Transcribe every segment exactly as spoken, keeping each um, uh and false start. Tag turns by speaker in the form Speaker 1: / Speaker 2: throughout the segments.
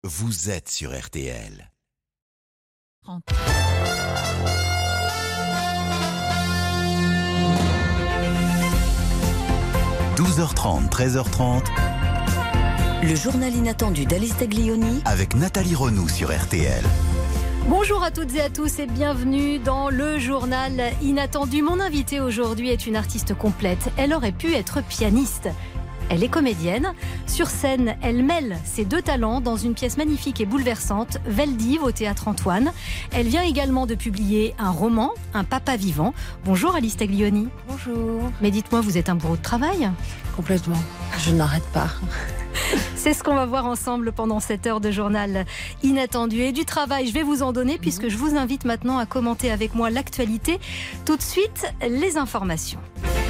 Speaker 1: vous êtes sur R T L. douze heures trente, treize heures trente.
Speaker 2: Le journal inattendu d'Alice Taglioni
Speaker 1: avec Nathalie Renou sur R T L.
Speaker 3: Bonjour à toutes et à tous et bienvenue dans le journal inattendu. Mon invitée aujourd'hui est une artiste complète. Elle aurait pu être pianiste. Elle est comédienne. Sur scène, elle mêle ses deux talents dans une pièce magnifique et bouleversante, Veldive au Théâtre Antoine. Elle vient également de publier un roman, Un papa vivant. Bonjour Alice Taglioni.
Speaker 4: Bonjour.
Speaker 3: Mais dites-moi, vous êtes un bourreau de travail ?
Speaker 4: Complètement. Je n'arrête pas.
Speaker 3: C'est ce qu'on va voir ensemble pendant cette heure de journal inattendu. Et du travail, je vais vous en donner puisque je vous invite maintenant à commenter avec moi l'actualité. Tout de suite, les informations.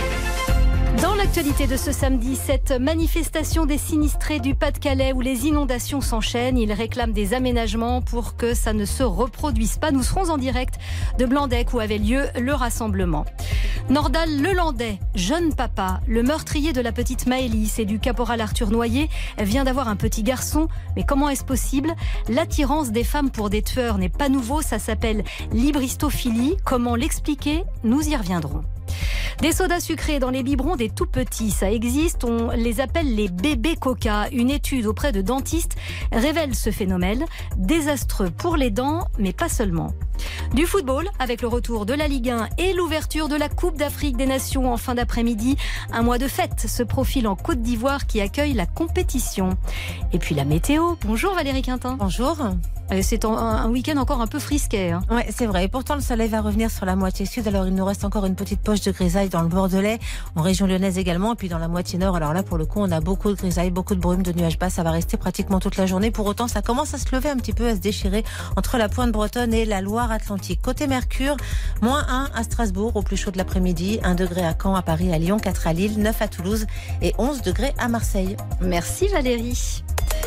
Speaker 3: Dans l'actualité de ce samedi, cette manifestation des sinistrés du Pas-de-Calais où les inondations s'enchaînent. Ils réclament des aménagements pour que ça ne se reproduise pas. Nous serons en direct de Blandec où avait lieu le rassemblement. Nordal Lelandais, jeune papa, le meurtrier de la petite Maëlys et du caporal Arthur Noyer, vient d'avoir un petit garçon. Mais comment est-ce possible ? L'attirance des femmes pour des tueurs n'est pas nouveau, ça s'appelle l'hybristophilie. Comment l'expliquer ? Nous y reviendrons. Des sodas sucrés dans les biberons des tout petits, ça existe, on les appelle les bébés coca. Une étude auprès de dentistes révèle ce phénomène, désastreux pour les dents, mais pas seulement. Du football, avec le retour de la Ligue un et l'ouverture de la Coupe d'Afrique des Nations en fin d'après-midi. Un mois de fête se profile en Côte d'Ivoire qui accueille la compétition. Et puis la météo. Bonjour Valérie Quintin.
Speaker 4: Bonjour.
Speaker 3: C'est un, un week-end encore un peu frisquet. Hein.
Speaker 4: Oui, c'est vrai. Et pourtant, le soleil va revenir sur la moitié sud. Alors, il nous reste encore une petite poche de grisaille dans le Bordelais, en région lyonnaise également, et puis dans la moitié nord. Alors là, pour le coup, on a beaucoup de grisaille, beaucoup de brume, de nuages bas. Ça va rester pratiquement toute la journée. Pour autant, ça commence à se lever un petit peu, à se déchirer entre la pointe bretonne et la Loire-Atlantique. Côté Mercure, moins un à Strasbourg, au plus chaud de l'après-midi, un degré à Caen, à Paris, à Lyon, quatre à Lille, neuf à Toulouse et onze degrés à Marseille.
Speaker 3: Merci Valérie.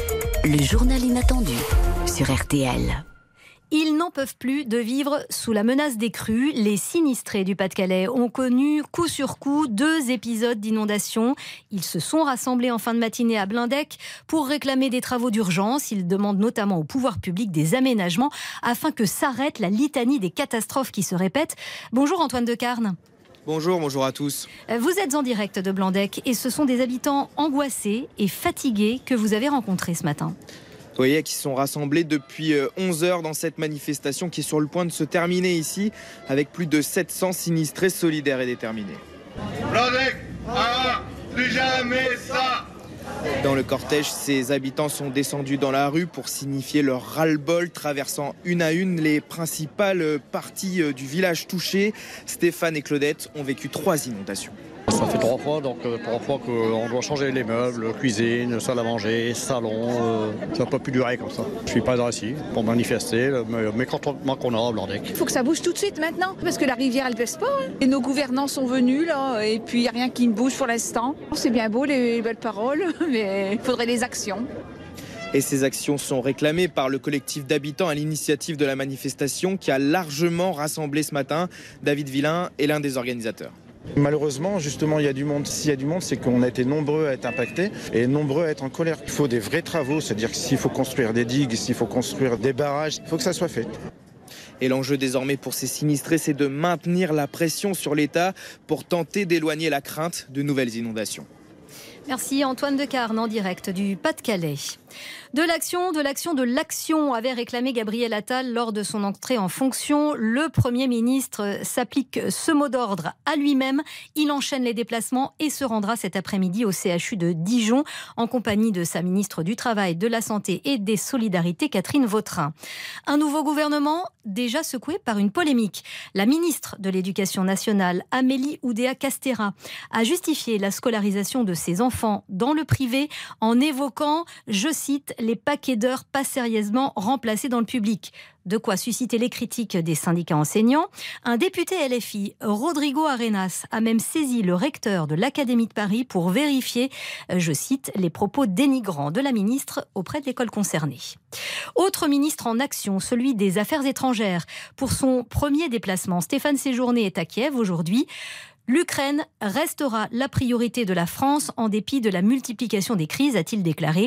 Speaker 2: Le journal inattendu sur R T L.
Speaker 3: Ils n'en peuvent plus de vivre sous la menace des crues. Les sinistrés du Pas-de-Calais ont connu coup sur coup deux épisodes d'inondation. Ils se sont rassemblés en fin de matinée à Blandec pour réclamer des travaux d'urgence. Ils demandent notamment au pouvoir public des aménagements afin que s'arrête la litanie des catastrophes qui se répètent. Bonjour Antoine Decarne.
Speaker 5: Bonjour, bonjour à tous.
Speaker 3: Vous êtes en direct de Blandec et ce sont des habitants angoissés et fatigués que vous avez rencontrés ce matin.
Speaker 5: Vous voyez, qui sont rassemblés depuis onze heures dans cette manifestation qui est sur le point de se terminer ici, avec plus de sept cents sinistrés solidaires et déterminés.
Speaker 6: Blandec, ah, plus jamais ça.
Speaker 5: Dans le cortège, ces habitants sont descendus dans la rue pour signifier leur ras-le-bol, traversant une à une les principales parties du village touché. Stéphane et Claudette ont vécu trois inondations.
Speaker 7: Ça fait trois fois, donc euh, trois fois qu'on doit changer les meubles, cuisine, salle à manger, salon. Euh, ça ne peut plus durer comme ça. Je suis pas ici pour manifester le mécontentement qu'on a à Blandec.
Speaker 8: Il faut que ça bouge tout de suite maintenant, parce que la rivière elle baisse pas. Hein. Et nos gouvernants sont venus là, et puis il n'y a rien qui ne bouge pour l'instant. C'est bien beau les belles paroles, mais il faudrait des actions.
Speaker 5: Et ces actions sont réclamées par le collectif d'habitants à l'initiative de la manifestation qui a largement rassemblé ce matin. David Villain est l'un des organisateurs.
Speaker 9: Malheureusement, justement, il y a du monde. S'il y a du monde, c'est qu'on a été nombreux à être impactés et nombreux à être en colère. Il faut des vrais travaux, c'est-à-dire que s'il faut construire des digues, s'il faut construire des barrages, il faut que ça soit fait.
Speaker 5: Et l'enjeu désormais pour ces sinistrés, c'est de maintenir la pression sur l'État pour tenter d'éloigner la crainte de nouvelles inondations.
Speaker 3: Merci Antoine Decarne en direct du Pas-de-Calais. De l'action, de l'action, de l'action, avait réclamé Gabriel Attal lors de son entrée en fonction. Le Premier ministre s'applique ce mot d'ordre à lui-même. Il enchaîne les déplacements et se rendra cet après-midi au C H U de Dijon en compagnie de sa ministre du Travail, de la Santé et des Solidarités, Catherine Vautrin. Un nouveau gouvernement déjà secoué par une polémique. La ministre de l'Éducation nationale, Amélie Oudéa-Castéra, a justifié la scolarisation de ses enfants dans le privé en évoquant, je cite, les paquets d'heures pas sérieusement remplacés dans le public. De quoi susciter les critiques des syndicats enseignants. Un député L F I, Rodrigo Arenas, a même saisi le recteur de l'Académie de Paris pour vérifier, je cite, les propos dénigrants de la ministre auprès de l'école concernée. Autre ministre en action, celui des Affaires étrangères. Pour son premier déplacement, Stéphane Séjourné est à Kiev aujourd'hui. L'Ukraine restera la priorité de la France en dépit de la multiplication des crises, a-t-il déclaré.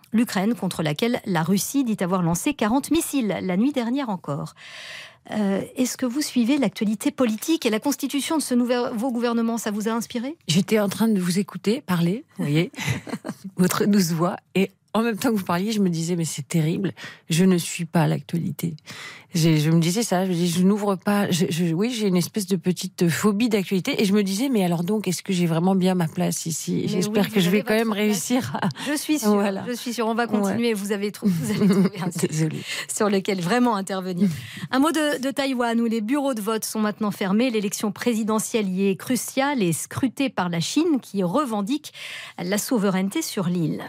Speaker 3: L'Ukraine, contre laquelle la Russie dit avoir lancé quarante missiles, la nuit dernière encore. Euh, est-ce que vous suivez l'actualité politique et la constitution de ce nouveau gouvernement? Ça vous a inspiré?
Speaker 10: J'étais en train de vous écouter parler, vous voyez, votre douce voix, et en même temps que vous parliez, je me disais, mais c'est terrible, je ne suis pas l'actualité. J'ai, je me disais ça, je me disais, je n'ouvre pas, je, je, oui, j'ai une espèce de petite phobie d'actualité, et je me disais, mais alors donc, est-ce que j'ai vraiment bien ma place ici? Mais j'espère oui, que je vais quand même réussir à...
Speaker 3: Je suis sûre, voilà. je suis sûre, on va continuer, ouais. vous, avez trou... vous avez trouvé un sujet sur lequel vraiment intervenir. Un mot de, de Taïwan, où les bureaux de vote sont maintenant fermés, l'élection présidentielle y est cruciale et scrutée par la Chine, qui revendique la souveraineté sur l'île.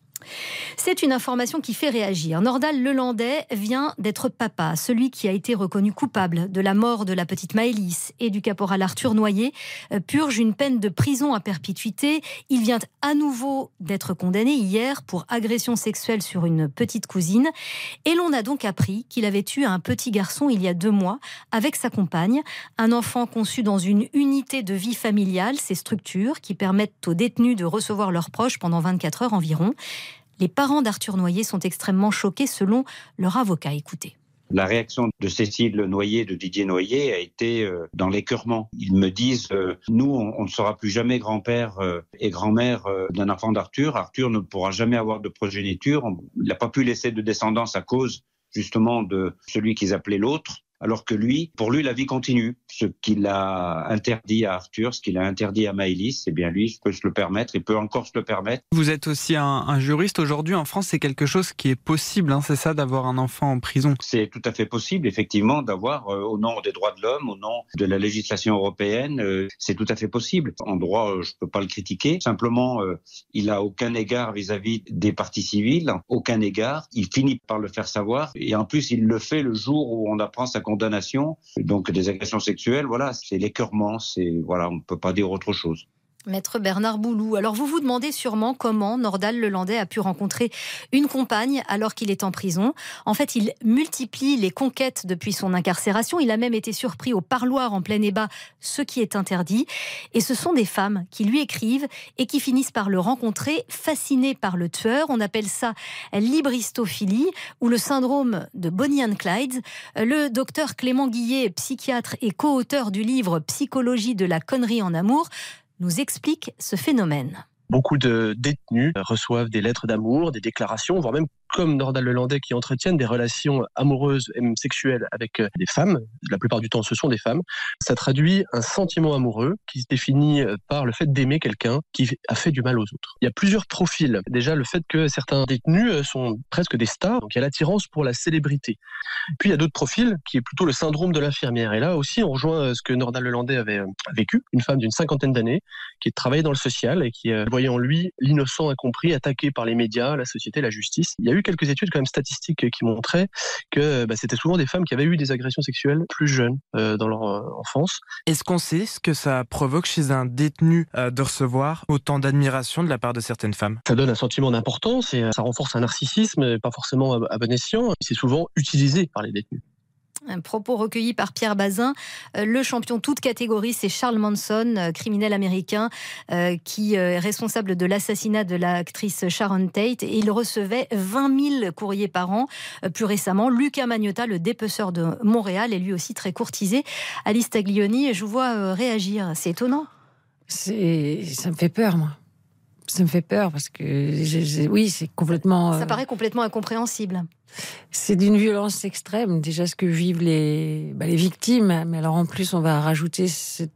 Speaker 3: C'est une information qui fait réagir. Nordal Lelandais vient d'être papa, celui qui a été reconnu coupable de la mort de la petite Maëlys et du caporal Arthur Noyer purge une peine de prison à perpétuité. Il vient à nouveau d'être condamné hier pour agression sexuelle sur une petite cousine. Et l'on a donc appris qu'il avait tué un petit garçon il y a deux mois avec sa compagne. Un enfant conçu dans une unité de vie familiale, ces structures qui permettent aux détenus de recevoir leurs proches pendant vingt-quatre heures environ. Les parents d'Arthur Noyer sont extrêmement choqués selon leur avocat. Écoutez.
Speaker 11: La réaction de Cécile Noyer, de Didier Noyer, a été euh, dans l'écœurement. Ils me disent euh, « Nous, on, on ne sera plus jamais grand-père euh, et grand-mère euh, d'un enfant d'Arthur. Arthur ne pourra jamais avoir de progéniture. On, il n'a pas pu laisser de descendance à cause, justement, de celui qu'ils appelaient l'autre. Alors que lui, pour lui, la vie continue. Ce qu'il a interdit à Arthur, ce qu'il a interdit à Maëlys, eh bien lui peut se le permettre, il peut encore se le permettre.
Speaker 12: Vous êtes aussi un, un juriste. Aujourd'hui, en France, c'est quelque chose qui est possible, hein, c'est ça, d'avoir un enfant en prison? C'est
Speaker 11: tout à fait possible, effectivement, d'avoir, euh, au nom des droits de l'homme, au nom de la législation européenne, euh, c'est tout à fait possible. En droit, euh, je ne peux pas le critiquer. Simplement, euh, il n'a aucun égard vis-à-vis des parties civiles, aucun égard. Il finit par le faire savoir. Et en plus, il le fait le jour où on apprend sa condamnation, donc des agressions sexuelles, voilà, c'est l'écœurement, c'est, voilà, on ne peut pas dire autre chose.
Speaker 3: Maître Bernard Boulou, alors vous vous demandez sûrement comment Nordal Lelandais a pu rencontrer une compagne alors qu'il est en prison. En fait, il multiplie les conquêtes depuis son incarcération. Il a même été surpris au parloir en plein ébat, ce qui est interdit. Et ce sont des femmes qui lui écrivent et qui finissent par le rencontrer, fascinées par le tueur. On appelle ça l'hybristophilie ou le syndrome de Bonnie and Clyde. Le docteur Clément Guillet, psychiatre et co-auteur du livre « Psychologie de la connerie en amour », nous explique ce phénomène.
Speaker 13: Beaucoup de détenus reçoivent des lettres d'amour, des déclarations, voire même comme Nordal Lelandais qui entretiennent des relations amoureuses et même sexuelles avec des femmes. La plupart du temps, ce sont des femmes. Ça traduit un sentiment amoureux qui se définit par le fait d'aimer quelqu'un qui a fait du mal aux autres. Il y a plusieurs profils. Déjà, le fait que certains détenus sont presque des stars, donc il y a l'attirance pour la célébrité. Puis il y a d'autres profils qui est plutôt le syndrome de l'infirmière. Et là aussi, on rejoint ce que Nordal Lelandais avait vécu. Une femme d'une cinquantaine d'années qui travaillait dans le social et qui voyait en lui l'innocent incompris, attaqué par les médias, la société, la justice. Il y a eu quelques études quand même statistiques qui montraient que bah, c'était souvent des femmes qui avaient eu des agressions sexuelles plus jeunes euh, dans leur euh, enfance.
Speaker 12: Est-ce qu'on sait ce que ça provoque chez un détenu euh, de recevoir autant d'admiration de la part de certaines femmes?
Speaker 13: Ça donne un sentiment d'importance et ça renforce un narcissisme, pas forcément à, à bon escient. C'est souvent utilisé par les détenus.
Speaker 3: Un propos recueilli par Pierre Bazin. Le champion toute catégorie, c'est Charles Manson, criminel américain, euh, qui est responsable de l'assassinat de l'actrice Sharon Tate. Et il recevait vingt mille courriers par an. Plus récemment, Luca Magnotta, le dépeceur de Montréal, est lui aussi très courtisé. Alice Taglioni, je vous vois réagir. C'est étonnant.
Speaker 10: C'est... Ça me fait peur, moi. Ça me fait peur parce que, je, je, oui, c'est complètement...
Speaker 3: Ça paraît complètement incompréhensible.
Speaker 10: C'est d'une violence extrême, déjà ce que vivent les, bah, les victimes. Mais alors en plus, on va rajouter cette,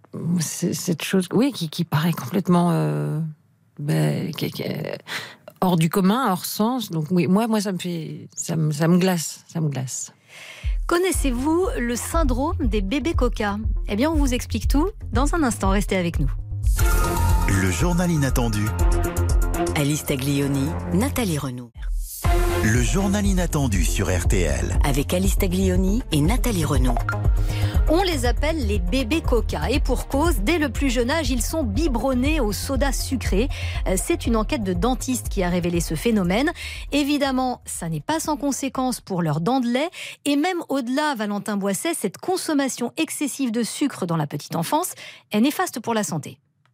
Speaker 10: cette chose, oui, qui, qui paraît complètement euh, bah, qui, qui, hors du commun, hors sens. Donc oui, moi, moi, ça me fait, ça me, ça me glace, ça me glace.
Speaker 3: Connaissez-vous le syndrome des bébés coca? Eh bien, on vous explique tout dans un instant. Restez avec nous.
Speaker 1: Le journal inattendu.
Speaker 2: Alice Taglioni, Nathalie Renaud.
Speaker 1: Le journal inattendu sur R T L.
Speaker 2: Avec Alice Taglioni et Nathalie Renaud.
Speaker 3: On les appelle les bébés coca. Et pour cause, dès le plus jeune âge, ils sont biberonnés au soda sucré. C'est une enquête de dentiste qui a révélé ce phénomène. Évidemment, ça n'est pas sans conséquence pour leurs dents de lait. Et même au-delà, Valentin Boisset, cette consommation excessive de sucre dans la petite enfance est néfaste pour la santé.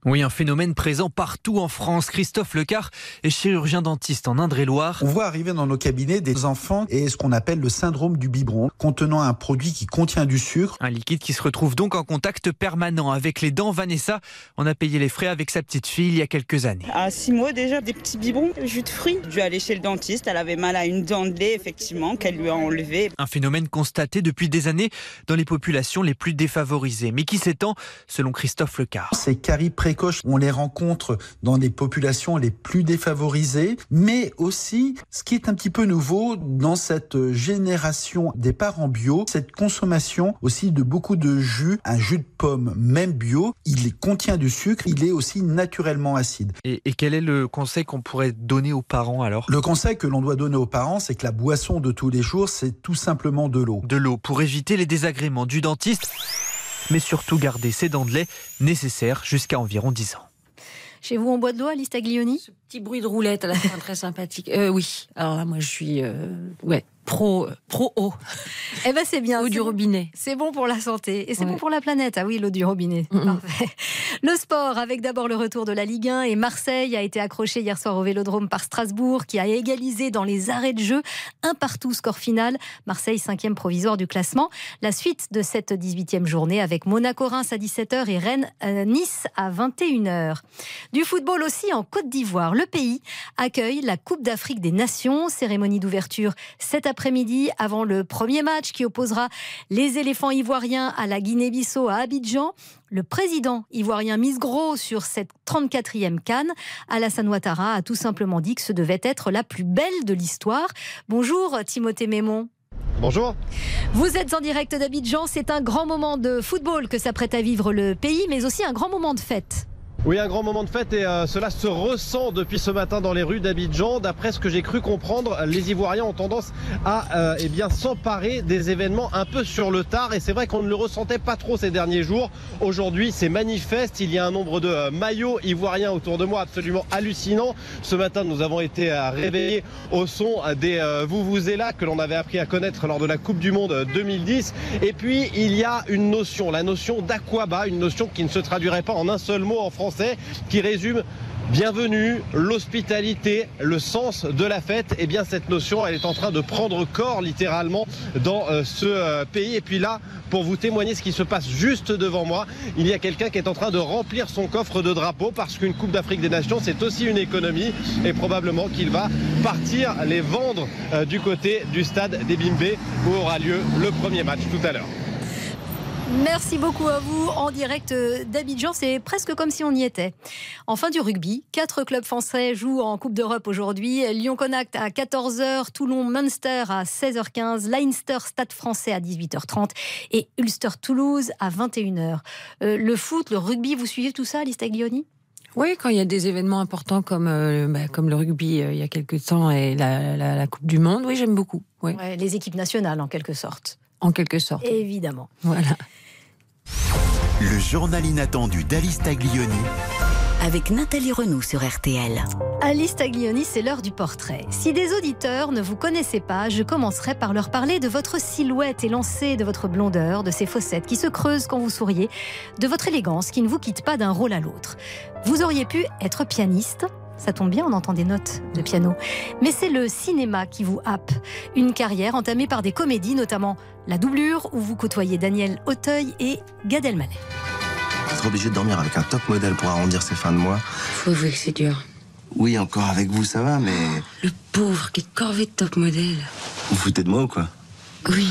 Speaker 14: Oui, un phénomène présent partout en France. Christophe Lecard est chirurgien dentiste en Indre-et-Loire.
Speaker 15: On voit arriver dans nos cabinets des enfants et ce qu'on appelle le syndrome du biberon, contenant un produit qui contient du sucre.
Speaker 14: Un liquide qui se retrouve donc en contact permanent avec les dents. Vanessa en a payé les frais avec sa petite fille il y a quelques années.
Speaker 16: À six mois déjà, des petits biberons, jus de fruits. Je vais aller chez le dentiste, elle avait mal à une dent de lait, effectivement, qu'elle lui a enlevé.
Speaker 14: Un phénomène constaté depuis des années dans les populations les plus défavorisées, mais qui s'étend selon Christophe Lecard.
Speaker 15: Ces caries précoces, on les rencontre dans les populations les plus défavorisées, mais aussi, ce qui est un petit peu nouveau dans cette génération des parents bio, cette consommation aussi de beaucoup de jus, un jus de pomme, même bio, il contient du sucre, il est aussi naturellement acide.
Speaker 14: Et, et quel est le conseil qu'on pourrait donner aux parents alors ?
Speaker 15: Le conseil que l'on doit donner aux parents, c'est que la boisson de tous les jours, c'est tout simplement de l'eau.
Speaker 14: De l'eau pour éviter les désagréments du dentiste, mais surtout garder ses dents de lait nécessaires jusqu'à environ dix ans.
Speaker 3: Chez vous, on boit de l'eau, Alice Taglioni ?
Speaker 10: Ce petit bruit de roulette à la fin, très sympathique. Euh, oui, alors là, moi, je suis euh, ouais, pro, pro eau.
Speaker 3: Eh ben, c'est bien.
Speaker 10: Eau du robinet.
Speaker 3: C'est bon pour la santé et c'est
Speaker 10: ouais.
Speaker 3: bon pour la planète. Ah oui, l'eau du robinet. Mm-hmm. Parfait. Le sport, avec d'abord le retour de la Ligue un et Marseille a été accroché hier soir au Vélodrome par Strasbourg qui a égalisé dans les arrêts de jeu. Un partout, score final. Marseille, cinquième provisoire du classement. La suite de cette dix-huitième journée avec Monaco-Reims à dix-sept heures et Rennes-Nice à vingt et une heures. Du football aussi en Côte d'Ivoire. Le pays accueille la Coupe d'Afrique des Nations. Cérémonie d'ouverture cet après-midi avant le premier match qui opposera les éléphants ivoiriens à la Guinée-Bissau à Abidjan. Le président ivoirien mise gros sur cette trente-quatrième CAN. Alassane Ouattara a tout simplement dit que ce devait être la plus belle de l'histoire. Bonjour Timothée Mémon.
Speaker 17: Bonjour.
Speaker 3: Vous êtes en direct d'Abidjan. C'est un grand moment de football que s'apprête à vivre le pays, mais aussi un grand moment de fête.
Speaker 17: Oui, un grand moment de fête et euh, cela se ressent depuis ce matin dans les rues d'Abidjan. D'après ce que j'ai cru comprendre, les Ivoiriens ont tendance à euh, eh bien, s'emparer des événements un peu sur le tard et c'est vrai qu'on ne le ressentait pas trop ces derniers jours. Aujourd'hui, c'est manifeste. Il y a un nombre de euh, maillots ivoiriens autour de moi absolument hallucinant. Ce matin, nous avons été euh, réveillés au son des euh, Vuvuzela que l'on avait appris à connaître lors de la Coupe du Monde deux mille dix. Et puis, il y a une notion, la notion d'Aquaba, une notion qui ne se traduirait pas en un seul mot en français, qui résume bienvenue, l'hospitalité, le sens de la fête. Et bien cette notion, elle est en train de prendre corps littéralement dans euh, ce euh, pays. Et puis là, pour vous témoigner ce qui se passe juste devant moi, il y a quelqu'un qui est en train de remplir son coffre de drapeaux parce qu'une Coupe d'Afrique des Nations, c'est aussi une économie et probablement qu'il va partir les vendre euh, du côté du stade des Bimbé où aura lieu le premier match tout à l'heure.
Speaker 3: Merci beaucoup à vous en direct d'Abidjan. C'est presque comme si on y était. Enfin du rugby, quatre clubs français jouent en Coupe d'Europe aujourd'hui. Lyon-Connacht à quatorze heures, Toulon-Munster à seize heures quinze, Leinster Stade français à dix-huit heures trente et Ulster-Toulouse à vingt et une heures. Euh, le foot, le rugby, vous suivez tout ça, Alice Taglioni ?
Speaker 10: Oui, quand il y a des événements importants comme, euh, bah, comme le rugby euh, il y a quelques temps et la, la, la Coupe du Monde, oui, j'aime beaucoup. Oui.
Speaker 3: Ouais, les équipes nationales en quelque sorte.
Speaker 10: En quelque sorte.
Speaker 3: Évidemment.
Speaker 10: Voilà.
Speaker 1: Le journal inattendu d'Alice Taglioni.
Speaker 2: Avec Nathalie Renaud sur R T L.
Speaker 3: Alice Taglioni, c'est l'heure du portrait. Si des auditeurs ne vous connaissaient pas, je commencerai par leur parler de votre silhouette élancée, de votre blondeur, de ces fossettes qui se creusent quand vous souriez, de votre élégance qui ne vous quitte pas d'un rôle à l'autre. Vous auriez pu être pianiste. Ça tombe bien, on entend des notes de piano. Mais c'est le cinéma qui vous happe. Une carrière entamée par des comédies, notamment La Doublure, où vous côtoyez Daniel Auteuil et Gad Elmaleh.
Speaker 18: Être obligé de dormir avec un top modèle pour arrondir ses fins de mois.
Speaker 19: Faut avouer que c'est dur.
Speaker 18: Oui, encore avec vous, ça va, mais...
Speaker 19: Le pauvre qui est corvé de top modèle.
Speaker 18: Vous foutez de moi ou quoi?
Speaker 19: Oui.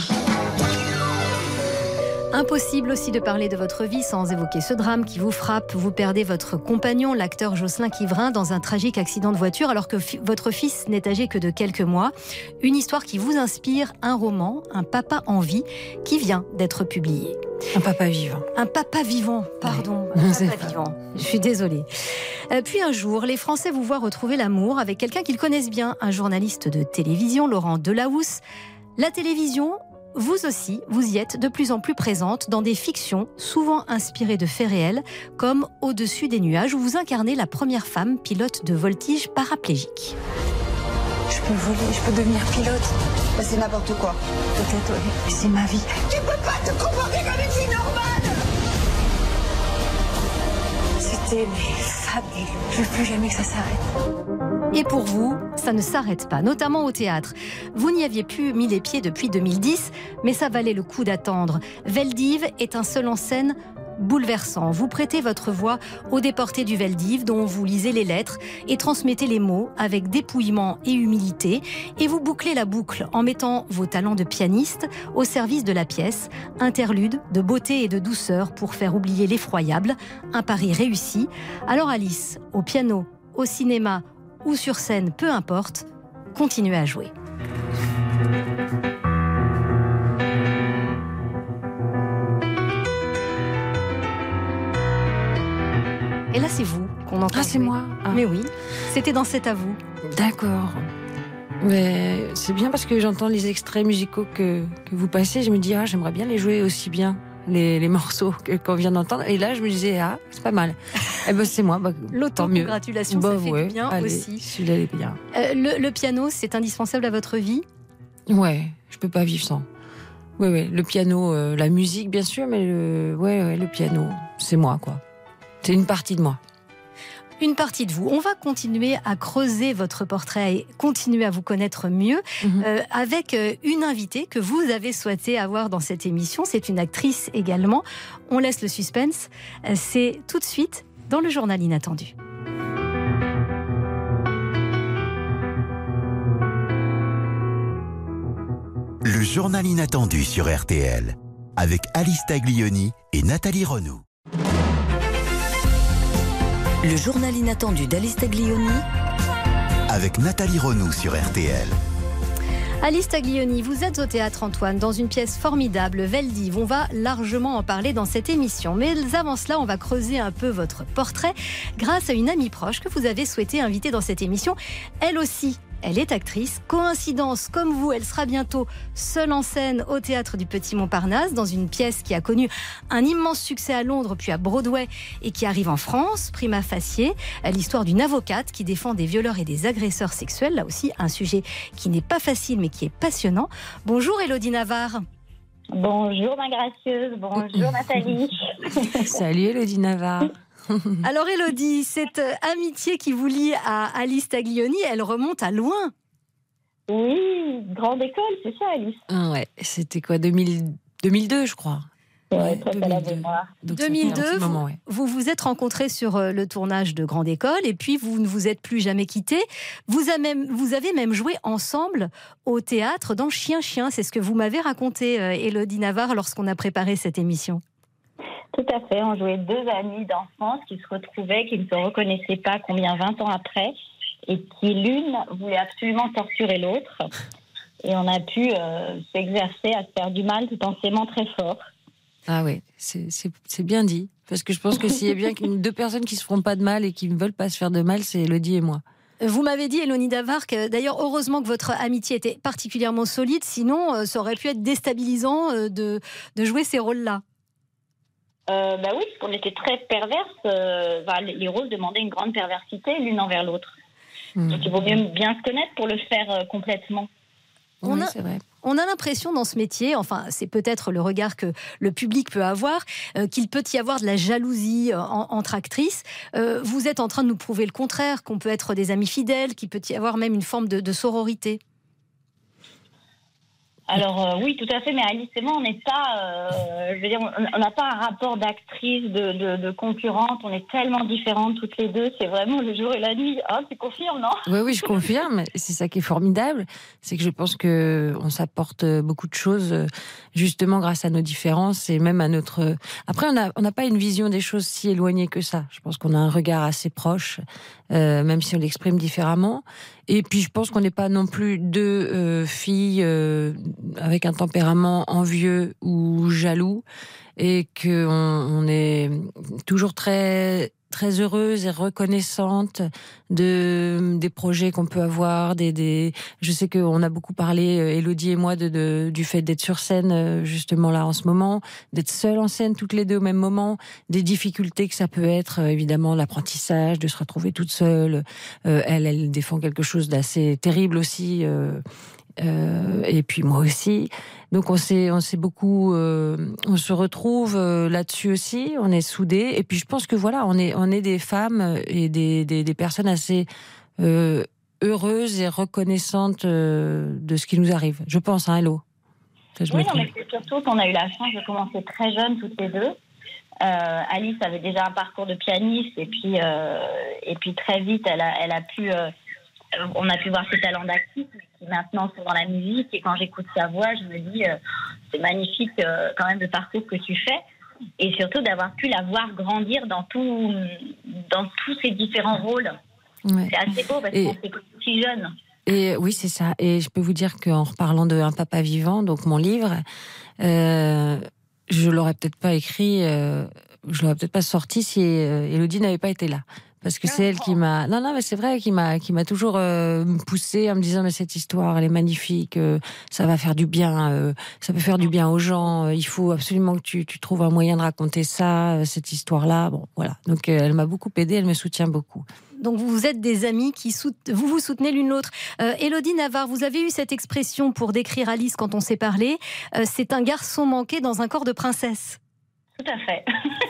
Speaker 3: Impossible aussi de parler de votre vie sans évoquer ce drame qui vous frappe. Vous perdez votre compagnon, l'acteur Jocelyn Quivrin, dans un tragique accident de voiture alors que fi- votre fils n'est âgé que de quelques mois. Une histoire qui vous inspire un roman, Un papa en vie, qui vient d'être publié.
Speaker 10: Un papa vivant.
Speaker 3: Un papa vivant, pardon.
Speaker 10: Ouais.
Speaker 3: Un papa vivant. Je suis désolée. Euh, puis un jour, les Français vous voient retrouver l'amour avec quelqu'un qu'ils connaissent bien, un journaliste de télévision, Laurent Delahousse. La télévision, vous aussi, vous y êtes de plus en plus présente dans des fictions souvent inspirées de faits réels, comme Au-dessus des nuages, où vous incarnez la première femme pilote de voltige paraplégique.
Speaker 19: Je peux voler, je peux devenir pilote. Bah, c'est n'importe quoi. Peut-être, mais c'est ma vie. Tu peux pas te comporter comme une fille normale. C'est C'est mais fabuleux. Je veux plus jamais que ça s'arrête.
Speaker 3: Et pour vous, ça ne s'arrête pas, notamment au théâtre. Vous n'y aviez plus mis les pieds depuis deux mille dix, mais ça valait le coup d'attendre. Veldiv est un seul en scène bouleversant. Vous prêtez votre voix aux déportés du Veldiv, dont vous lisez les lettres et transmettez les mots avec dépouillement et humilité. Et vous bouclez la boucle en mettant vos talents de pianiste au service de la pièce. Interlude de beauté et de douceur pour faire oublier l'effroyable. Un pari réussi. Alors Alice, au piano, au cinéma ou sur scène, peu importe, continuez à jouer. Et là, c'est vous qu'on entend.
Speaker 10: Ah, c'est
Speaker 3: jouer.
Speaker 10: moi. Ah.
Speaker 3: Mais oui, c'était dans C'est à vous.
Speaker 10: D'accord. Mais c'est bien parce que j'entends les extraits musicaux que, que vous passez. Je me dis, ah, j'aimerais bien les jouer aussi bien, les, les morceaux que, qu'on vient d'entendre. Et là, je me disais, ah, c'est pas mal. Eh ben, c'est moi. Bah,
Speaker 3: L'autocongratulation,
Speaker 10: bah,
Speaker 3: ça fait
Speaker 10: ouais,
Speaker 3: du bien
Speaker 10: allez,
Speaker 3: aussi.
Speaker 10: Celui-là, il est bien.
Speaker 3: Euh, le, le piano, c'est indispensable à votre vie ?
Speaker 10: Ouais, je peux pas vivre sans. Ouais, ouais. Le piano, euh, la musique, bien sûr, mais le, ouais, ouais, le piano, c'est moi, quoi. C'est une partie de moi.
Speaker 3: Une partie de vous. On va continuer à creuser votre portrait et continuer à vous connaître mieux mmh. euh, avec une invitée que vous avez souhaité avoir dans cette émission. C'est une actrice également. On laisse le suspense. C'est tout de suite dans le journal inattendu.
Speaker 1: Le journal inattendu sur R T L avec Alice Taglioni et Nathalie Renaud.
Speaker 2: Le journal inattendu d'Alice Taglioni
Speaker 1: avec Nathalie Renaud sur R T L.
Speaker 3: Alice Taglioni, vous êtes au Théâtre Antoine dans une pièce formidable, Veldiv. On va largement en parler dans cette émission. Mais avant cela, on va creuser un peu votre portrait grâce à une amie proche que vous avez souhaité inviter dans cette émission. Elle aussi, elle est actrice. Coïncidence, comme vous, elle sera bientôt seule en scène au Théâtre du Petit Montparnasse dans une pièce qui a connu un immense succès à Londres puis à Broadway et qui arrive en France, prima facie. L'histoire d'une avocate qui défend des violeurs et des agresseurs sexuels. Là aussi, un sujet qui n'est pas facile mais qui est passionnant. Bonjour Élodie Navarre.
Speaker 20: Bonjour ma gracieuse, bonjour Nathalie.
Speaker 10: Salut Élodie Navarre.
Speaker 3: Alors Élodie, cette amitié qui vous lie à Alice Taglioni, elle remonte à loin.
Speaker 20: Oui, grande école, c'est ça Alice.
Speaker 10: Ah ouais, c'était quoi, deux mille, deux mille deux je crois.
Speaker 20: Ouais, très belle à mémoire.
Speaker 3: deux mille deux, vous,
Speaker 10: moment, ouais.
Speaker 3: vous vous êtes rencontrés sur le tournage de Grande École et puis vous ne vous êtes plus jamais quittés. Vous avez même, vous avez même joué ensemble au théâtre dans Chien Chien. C'est ce que vous m'avez raconté, Élodie Navarre, lorsqu'on a préparé cette émission.
Speaker 20: Tout à fait, on jouait deux amies d'enfance qui se retrouvaient, qui ne se reconnaissaient pas combien vingt ans après, et qui l'une voulait absolument torturer l'autre. Et on a pu euh, s'exercer à se faire du mal tout en s'aimant très fort.
Speaker 10: Ah oui, c'est, c'est, c'est bien dit. Parce que je pense que s'il y a bien deux personnes qui ne se feront pas de mal et qui ne veulent pas se faire de mal, c'est Élodie et moi.
Speaker 3: Vous m'avez dit, Élodie Navarre, que d'ailleurs, heureusement que votre amitié était particulièrement solide, sinon euh, ça aurait pu être déstabilisant euh, de, de jouer ces rôles-là.
Speaker 20: Euh, bah oui, parce qu'on était très perverses. Euh, bah, les, les rôles demandaient une grande perversité l'une envers l'autre. Mmh. Donc il vaut mieux bien se connaître pour le faire euh, complètement.
Speaker 3: On
Speaker 10: oui,
Speaker 3: a,
Speaker 10: c'est vrai.
Speaker 3: On a l'impression dans ce métier, enfin c'est peut-être le regard que le public peut avoir, euh, qu'il peut y avoir de la jalousie euh, en, entre actrices. Euh, vous êtes en train de nous prouver le contraire, qu'on peut être des amis fidèles, qu'il peut y avoir même une forme de, de sororité.
Speaker 20: Alors euh, oui, tout à fait, mais Alice et moi, on n'est pas, euh, je veux dire, on n'a pas un rapport d'actrice, de, de, de concurrente, on est tellement différentes toutes les deux, c'est vraiment le jour et la nuit. Ah, tu confirmes, non ?
Speaker 10: Oui, oui, je confirme, c'est ça qui est formidable, c'est que je pense qu'on s'apporte beaucoup de choses, justement grâce à nos différences et même à notre... Après, on n'a on n'a pas une vision des choses si éloignée que ça, je pense qu'on a un regard assez proche, euh, même si on l'exprime différemment. Et puis je pense qu'on n'est pas non plus deux euh, filles euh, avec un tempérament envieux ou jaloux, et qu'on on est toujours très très heureuse et reconnaissante de des projets qu'on peut avoir. Des, des je sais qu'on a beaucoup parlé, Élodie et moi, de, de du fait d'être sur scène justement là en ce moment, d'être seules en scène toutes les deux au même moment, des difficultés que ça peut être, évidemment l'apprentissage, de se retrouver toute seule. Euh, elle, elle défend quelque chose d'assez terrible aussi. Euh, euh, et puis moi aussi. Donc on s'est, on s'est beaucoup, euh, on se retrouve euh, là-dessus aussi. On est soudés. Et puis je pense que voilà, on est, on est des femmes et des, des, des personnes assez euh, heureuses et reconnaissantes euh, de ce qui nous arrive. Je pense, hein, Hello. Ça, je
Speaker 20: oui, non, mais c'est surtout qu'on a eu la chance de commencer très jeunes toutes les deux. Euh, Alice avait déjà un parcours de pianiste et puis euh, et puis très vite elle a elle a pu euh, on a pu voir ses talents d'actrice qui maintenant sont dans la musique, et quand j'écoute sa voix je me dis euh, c'est magnifique euh, quand même le parcours que tu fais, et surtout d'avoir pu la voir grandir dans tout dans tous ses différents rôles. Ouais. C'est assez beau parce et... qu'on s'est si jeune.
Speaker 10: Et oui, c'est ça. Et je peux vous dire qu'en reparlant de Un papa vivant, donc mon livre, euh, je l'aurais peut-être pas écrit, euh, je l'aurais peut-être pas sorti si euh, Élodie n'avait pas été là. Parce que c'est elle qui m'a, non non mais c'est vrai, qui m'a qui m'a toujours euh, poussée en me disant mais cette histoire elle est magnifique, euh, ça va faire du bien, euh, ça peut faire du bien aux gens, euh, il faut absolument que tu tu trouves un moyen de raconter ça, euh, cette histoire-là. Bon voilà, donc euh, elle m'a beaucoup aidée, elle me soutient beaucoup.
Speaker 3: Donc vous êtes des amis qui sout... vous vous soutenez l'une l'autre. Euh, Élodie Navarre, vous avez eu cette expression pour décrire Alice quand on s'est parlé. Euh, c'est un garçon manqué dans un corps de princesse.
Speaker 20: Tout à fait.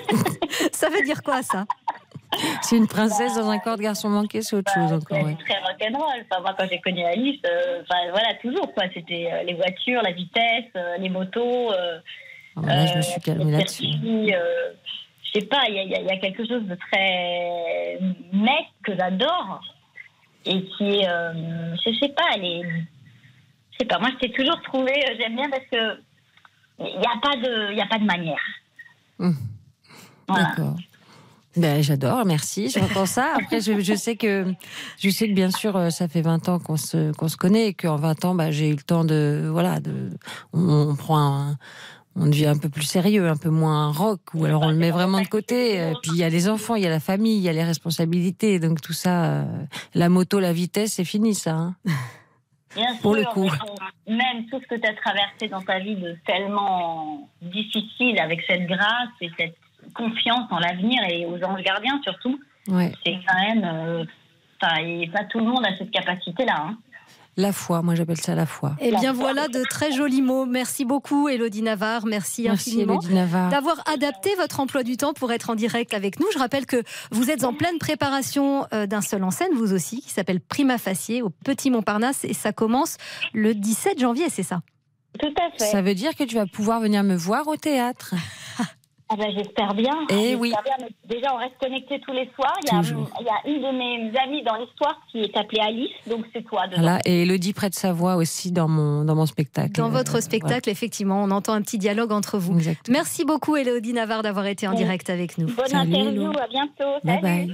Speaker 3: Ça veut dire quoi ça?
Speaker 10: C'est une princesse dans un corps de garçon manqué, c'est autre bah, chose encore.
Speaker 20: C'est
Speaker 10: ouais.
Speaker 20: très rock'n'roll. Enfin, moi, quand j'ai connu Alice, euh, voilà, toujours quoi. C'était euh, les voitures, la vitesse, euh, les motos. Euh,
Speaker 10: oh, là, euh, je me suis calmée là-dessus.
Speaker 20: Euh, je sais pas, il y, y, y a quelque chose de très mec que j'adore et qui est, euh, je sais pas, elle est, je sais pas. Moi, je t'ai toujours trouvé, j'aime bien parce que il y a pas de, il y a pas de manière.
Speaker 10: Mmh. Voilà. D'accord. Ben, j'adore, merci, j'entends ça. Après, je, je sais que, je sais que bien sûr, ça fait vingt ans qu'on se, qu'on se connaît et qu'en vingt ans, bah, j'ai eu le temps de, voilà, de, on, on prend un, on devient un peu plus sérieux, un peu moins rock, ou alors on le met vraiment de côté. Et puis il y a les enfants, il y a la famille, il y a les responsabilités, donc tout ça, la moto, la vitesse, c'est fini ça. Hein.
Speaker 20: Bien
Speaker 10: Pour
Speaker 20: sûr,
Speaker 10: le coup.
Speaker 20: Même tout ce que tu as traversé dans ta vie de tellement difficile, avec cette grâce et cette confiance en l'avenir et aux anges gardiens surtout,
Speaker 10: ouais. C'est
Speaker 20: quand même, euh, et pas tout le monde a cette capacité-là. Hein.
Speaker 10: La foi, moi j'appelle ça la foi.
Speaker 3: Eh bien voilà de très jolis mots. Merci beaucoup Élodie Navarre, merci, merci infiniment d'avoir adapté votre emploi du temps pour être en direct avec nous. Je rappelle que vous êtes en pleine préparation d'un seul en scène, vous aussi, qui s'appelle Prima Facie au Petit Montparnasse, et ça commence le dix-sept janvier, c'est ça?
Speaker 20: Tout à fait.
Speaker 10: Ça veut dire que tu vas pouvoir venir me voir au théâtre.
Speaker 20: Ah ben, j'espère bien.
Speaker 10: Et
Speaker 20: j'espère
Speaker 10: oui.
Speaker 20: bien, mais déjà, on reste connectés tous les soirs. Il y, a, il y a une de mes amies dans l'histoire qui est appelée Alice, donc c'est toi. Dedans.
Speaker 10: Voilà, et Élodie prête sa voix aussi dans mon, dans mon spectacle.
Speaker 3: Dans votre spectacle, voilà. Effectivement, on entend un petit dialogue entre vous.
Speaker 10: Exactement.
Speaker 3: Merci beaucoup Élodie Navarre d'avoir été en oui. direct avec nous.
Speaker 20: Bonne
Speaker 10: Salut,
Speaker 20: interview,
Speaker 10: Hello.
Speaker 20: À bientôt.
Speaker 10: Bye
Speaker 20: Salut.
Speaker 10: bye.
Speaker 20: Bye.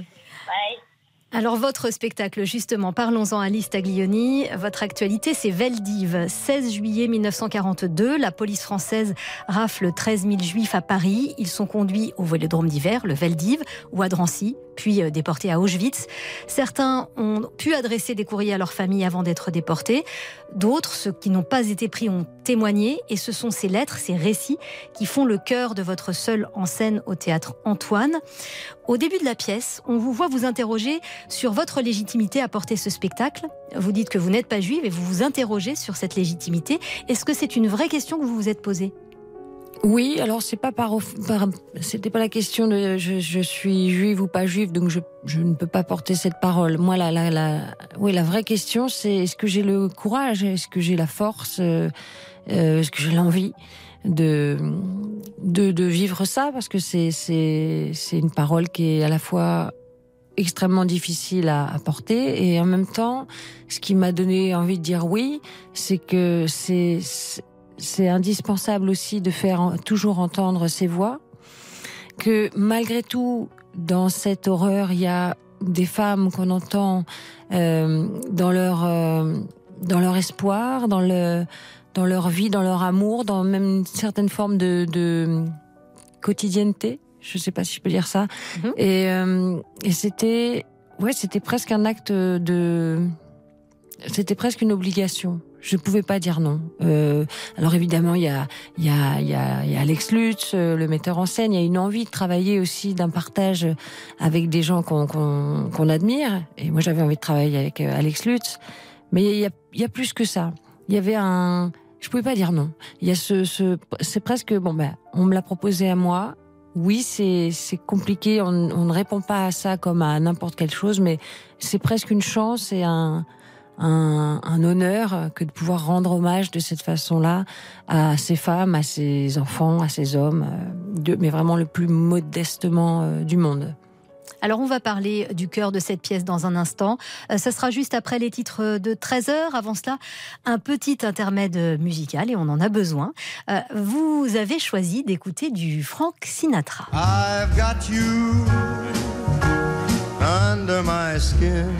Speaker 3: Alors votre spectacle, justement, parlons-en Alice Taglioni. Votre actualité, c'est Veldiv. seize juillet mille neuf cent quarante-deux, la police française rafle treize mille juifs à Paris. Ils sont conduits au vélodrome d'hiver, le Veldiv, ou à Drancy, puis déportés à Auschwitz. Certains ont pu adresser des courriers à leur famille avant d'être déportés. D'autres, ceux qui n'ont pas été pris, ont témoigné. Et ce sont ces lettres, ces récits, qui font le cœur de votre seule en scène au théâtre Antoine. Au début de la pièce, on vous voit vous interroger sur votre légitimité à porter ce spectacle. Vous dites que vous n'êtes pas juive et vous vous interrogez sur cette légitimité. Est-ce que c'est une vraie question que vous vous êtes posée ?
Speaker 10: Oui, alors c'est pas par, par c'était pas la question de je, je suis juive ou pas juive, donc je, je ne peux pas porter cette parole. Moi, la, la, la, oui, la vraie question, c'est est-ce que j'ai le courage, est-ce que j'ai la force, euh, euh, est-ce que j'ai l'envie de, de, de vivre ça, parce que c'est, c'est, c'est une parole qui est à la fois extrêmement difficile à, à porter, et en même temps, ce qui m'a donné envie de dire oui, c'est que c'est, c'est c'est indispensable aussi de faire toujours entendre ces voix, que malgré tout, dans cette horreur, il y a des femmes qu'on entend euh, dans leur euh, dans leur espoir, dans le dans leur vie, dans leur amour, dans même une certaine forme de, de quotidienneté. Je sais pas si je peux dire ça. Mm-hmm. Et euh, et c'était ouais, c'était presque un acte de c'était presque une obligation. Je ne pouvais pas dire non. Euh, alors évidemment, il y a, il y a, il y a, il y a Alex Lutz, le metteur en scène. Il y a une envie de travailler aussi, d'un partage avec des gens qu'on, qu'on, qu'on admire. Et moi, j'avais envie de travailler avec Alex Lutz. Mais il y a, il y a plus que ça. il y avait un... Je pouvais pas dire non. Il y a ce... ce c'est presque... Bon, ben, on me l'a proposé à moi. Oui, c'est, c'est compliqué. On, on ne répond pas à ça comme à n'importe quelle chose, mais c'est presque une chance et un... Un, un honneur que de pouvoir rendre hommage de cette façon-là à ces femmes, à ces enfants, à ces hommes, de, mais vraiment le plus modestement euh, du monde.
Speaker 3: Alors on va parler du cœur de cette pièce dans un instant. Euh, ça sera juste après les titres de treize heures. Avant cela, un petit intermède musical et on en a besoin. Euh, vous avez choisi d'écouter du Frank Sinatra.
Speaker 6: I've got you under my skin.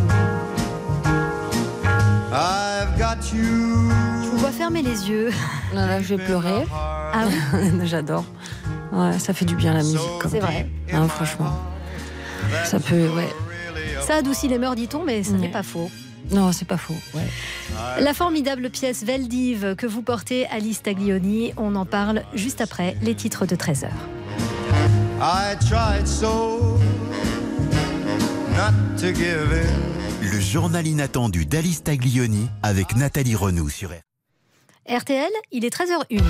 Speaker 6: I've got you.
Speaker 3: Je vous vois fermer les yeux.
Speaker 10: Non, là, je vais pleurer.
Speaker 3: Ah oui.
Speaker 10: J'adore. Ouais, ça fait du bien la musique.
Speaker 3: C'est vrai.
Speaker 10: Non, franchement. Ça peut, ouais.
Speaker 3: Ça adoucit les mœurs, dit-on, mais ce ouais. n'est pas faux.
Speaker 10: Non, c'est pas faux. Ouais.
Speaker 3: La formidable pièce Veldiv que vous portez, Alice Taglioni, on en parle juste après les titres de treize heures.
Speaker 6: I tried so not to give in.
Speaker 1: Le journal inattendu d'Alice Taglioni avec Nathalie Renaud sur
Speaker 3: R T L. Il est treize heures une.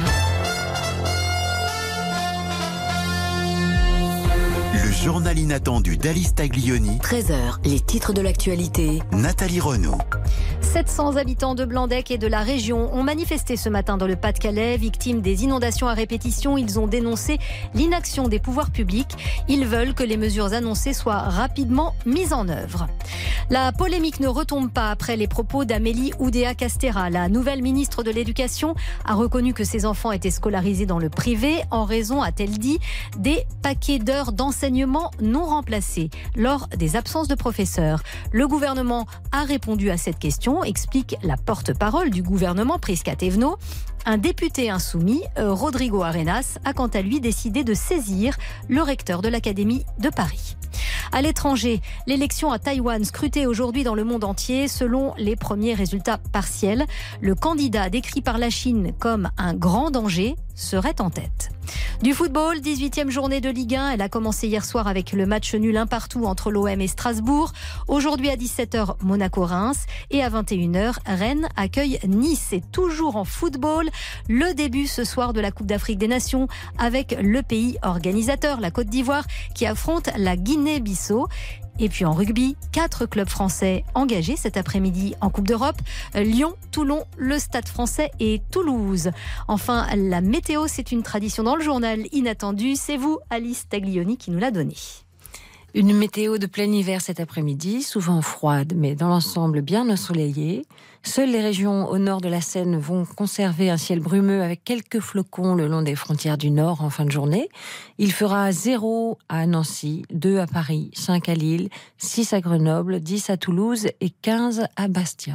Speaker 1: Le journal inattendu d'Alice Taglioni.
Speaker 2: treize heures, les titres de l'actualité.
Speaker 1: Nathalie Renaud.
Speaker 3: sept cents habitants de Blandec et de la région ont manifesté ce matin dans le Pas-de-Calais. Victimes des inondations à répétition, ils ont dénoncé l'inaction des pouvoirs publics. Ils veulent que les mesures annoncées soient rapidement mises en œuvre. La polémique ne retombe pas après les propos d'Amélie Oudéa-Castéra. La nouvelle ministre de l'Éducation a reconnu que ses enfants étaient scolarisés dans le privé en raison, a-t-elle dit, des paquets d'heures d'enseignement non remplacés lors des absences de professeurs. Le gouvernement a répondu à cette question, explique la porte-parole du gouvernement, Prisca Thévenot. Un député insoumis, Rodrigo Arenas, a quant à lui décidé de saisir le recteur de l'Académie de Paris. À l'étranger, l'élection à Taïwan scrutée aujourd'hui dans le monde entier. Selon les premiers résultats partiels, le candidat décrit par la Chine comme un grand danger serait en tête. Du football, dix-huitième journée de Ligue un. Elle a commencé hier soir avec le match nul un partout entre l'O M et Strasbourg. Aujourd'hui à dix-sept heures, Monaco-Reims. Et à vingt et une heures, Rennes accueille Nice. Et toujours en football, le début ce soir de la Coupe d'Afrique des Nations avec le pays organisateur, la Côte d'Ivoire, qui affronte la Guinée-Bissau. Et puis en rugby, quatre clubs français engagés cet après-midi en Coupe d'Europe. Lyon, Toulon, le Stade français et Toulouse. Enfin, la météo, c'est une tradition dans le journal inattendu. C'est vous, Alice Taglioni, qui nous l'a donnée.
Speaker 10: Une météo de plein hiver cet après-midi, souvent froide, mais dans l'ensemble bien ensoleillée. Seules les régions au nord de la Seine vont conserver un ciel brumeux avec quelques flocons le long des frontières du nord en fin de journée. Il fera zéro à Nancy, deux à Paris, cinq à Lille, six à Grenoble, dix à Toulouse et quinze à Bastia.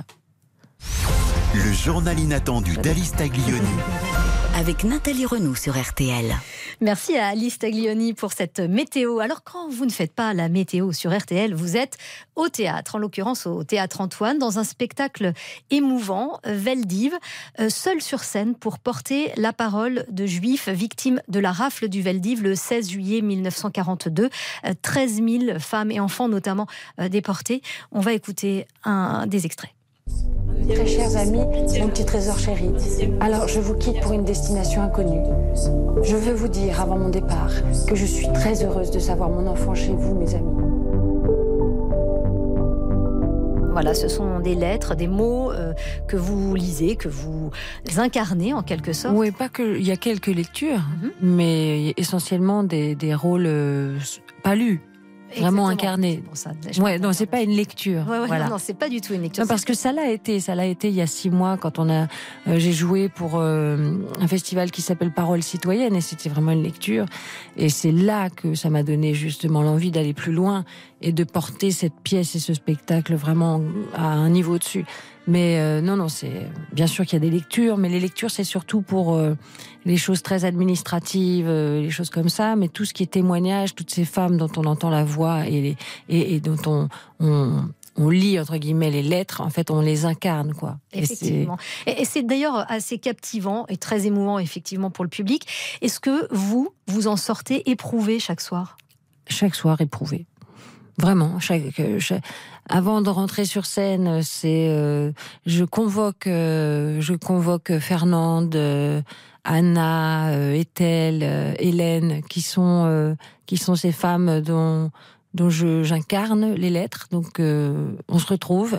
Speaker 1: Le journal inattendu d'Alice Taglioni.
Speaker 2: Avec Nathalie Renaud sur R T L.
Speaker 3: Merci à Alice Taglioni pour cette météo. Alors quand vous ne faites pas la météo sur R T L, vous êtes au théâtre, en l'occurrence au Théâtre Antoine, dans un spectacle émouvant, Veldiv, seul sur scène pour porter la parole de juifs victimes de la rafle du Veldiv le seize juillet mille neuf cent quarante-deux. treize mille femmes et enfants notamment déportés. On va écouter un des extraits.
Speaker 21: Très chers amis, mon petit trésor chéri, alors je vous quitte pour une destination inconnue. Je veux vous dire avant mon départ que je suis très heureuse de savoir mon enfant chez vous, mes amis.
Speaker 3: Voilà, ce sont des lettres, des mots euh, que vous lisez, que vous incarnez en quelque sorte.
Speaker 10: Oui, pas que. Il y a quelques lectures, mm-hmm. mais essentiellement des, des rôles euh, pas lus. Vraiment incarné. C'est ouais, non, c'est pas une lecture.
Speaker 3: Ouais, ouais,
Speaker 10: voilà.
Speaker 3: Non, non, c'est pas du tout une lecture.
Speaker 10: Non, parce que ça l'a été, ça l'a été il y a six mois quand on a, euh, j'ai joué pour euh, un festival qui s'appelle Paroles citoyennes et c'était vraiment une lecture. Et c'est là que ça m'a donné justement l'envie d'aller plus loin et de porter cette pièce et ce spectacle vraiment à un niveau au-dessus. Mais euh, non, non, c'est bien sûr qu'il y a des lectures, mais les lectures c'est surtout pour euh, les choses très administratives, euh, les choses comme ça. Mais tout ce qui est témoignage, toutes ces femmes dont on entend la voix et, les, et, et dont on, on, on lit entre guillemets les lettres, en fait, on les incarne, quoi.
Speaker 3: Effectivement. Et c'est, et c'est d'ailleurs assez captivant et très émouvant effectivement pour le public. Est-ce que vous, vous en sortez éprouvé chaque soir ?
Speaker 10: Chaque soir éprouvé. Vraiment, chaque, chaque, avant de rentrer sur scène, c'est euh, je convoque, euh, je convoque Fernande, euh, Anna, euh, Ethel, euh, Hélène, qui sont euh, qui sont ces femmes dont dont je j'incarne les lettres. Donc euh, on se retrouve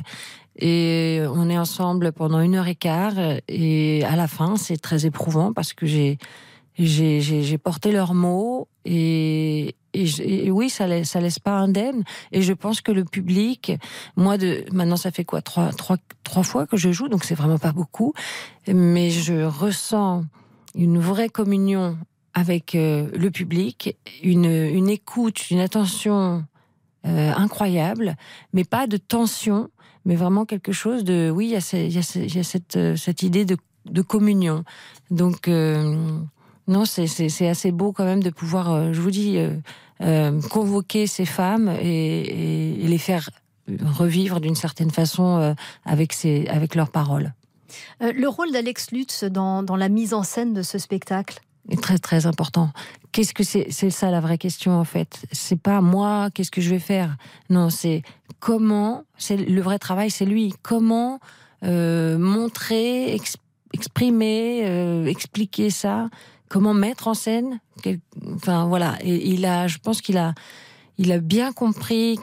Speaker 10: et on est ensemble pendant une heure et quart. Et à la fin, c'est très éprouvant parce que j'ai j'ai j'ai, j'ai porté leurs mots et Et, et oui, ça laisse, ça laisse pas indemne. Et je pense que le public, moi, de maintenant, ça fait quoi, trois, trois, trois fois que je joue, donc c'est vraiment pas beaucoup. Mais je ressens une vraie communion avec euh, le public, une, une écoute, une attention euh, incroyable, mais pas de tension, mais vraiment quelque chose de, oui, il y a, ce, il y a, ce, il y a cette, cette idée de, de communion. Donc euh, non, c'est, c'est, c'est assez beau quand même de pouvoir, euh, je vous dis. Euh, Euh, convoquer ces femmes et, et, et les faire revivre d'une certaine façon euh, avec, ces, avec leurs paroles.
Speaker 3: Euh, le rôle d'Alex Lutz dans, dans la mise en scène de ce spectacle
Speaker 10: est très très important. Qu'est-ce que c'est, c'est ça la vraie question en fait. C'est pas moi, qu'est-ce que je vais faire. Non, c'est comment. C'est le vrai travail, c'est lui. Comment euh, montrer, ex, exprimer, euh, expliquer ça. Comment mettre en scène, quel... enfin voilà, et il a, je pense qu'il a, il a bien compris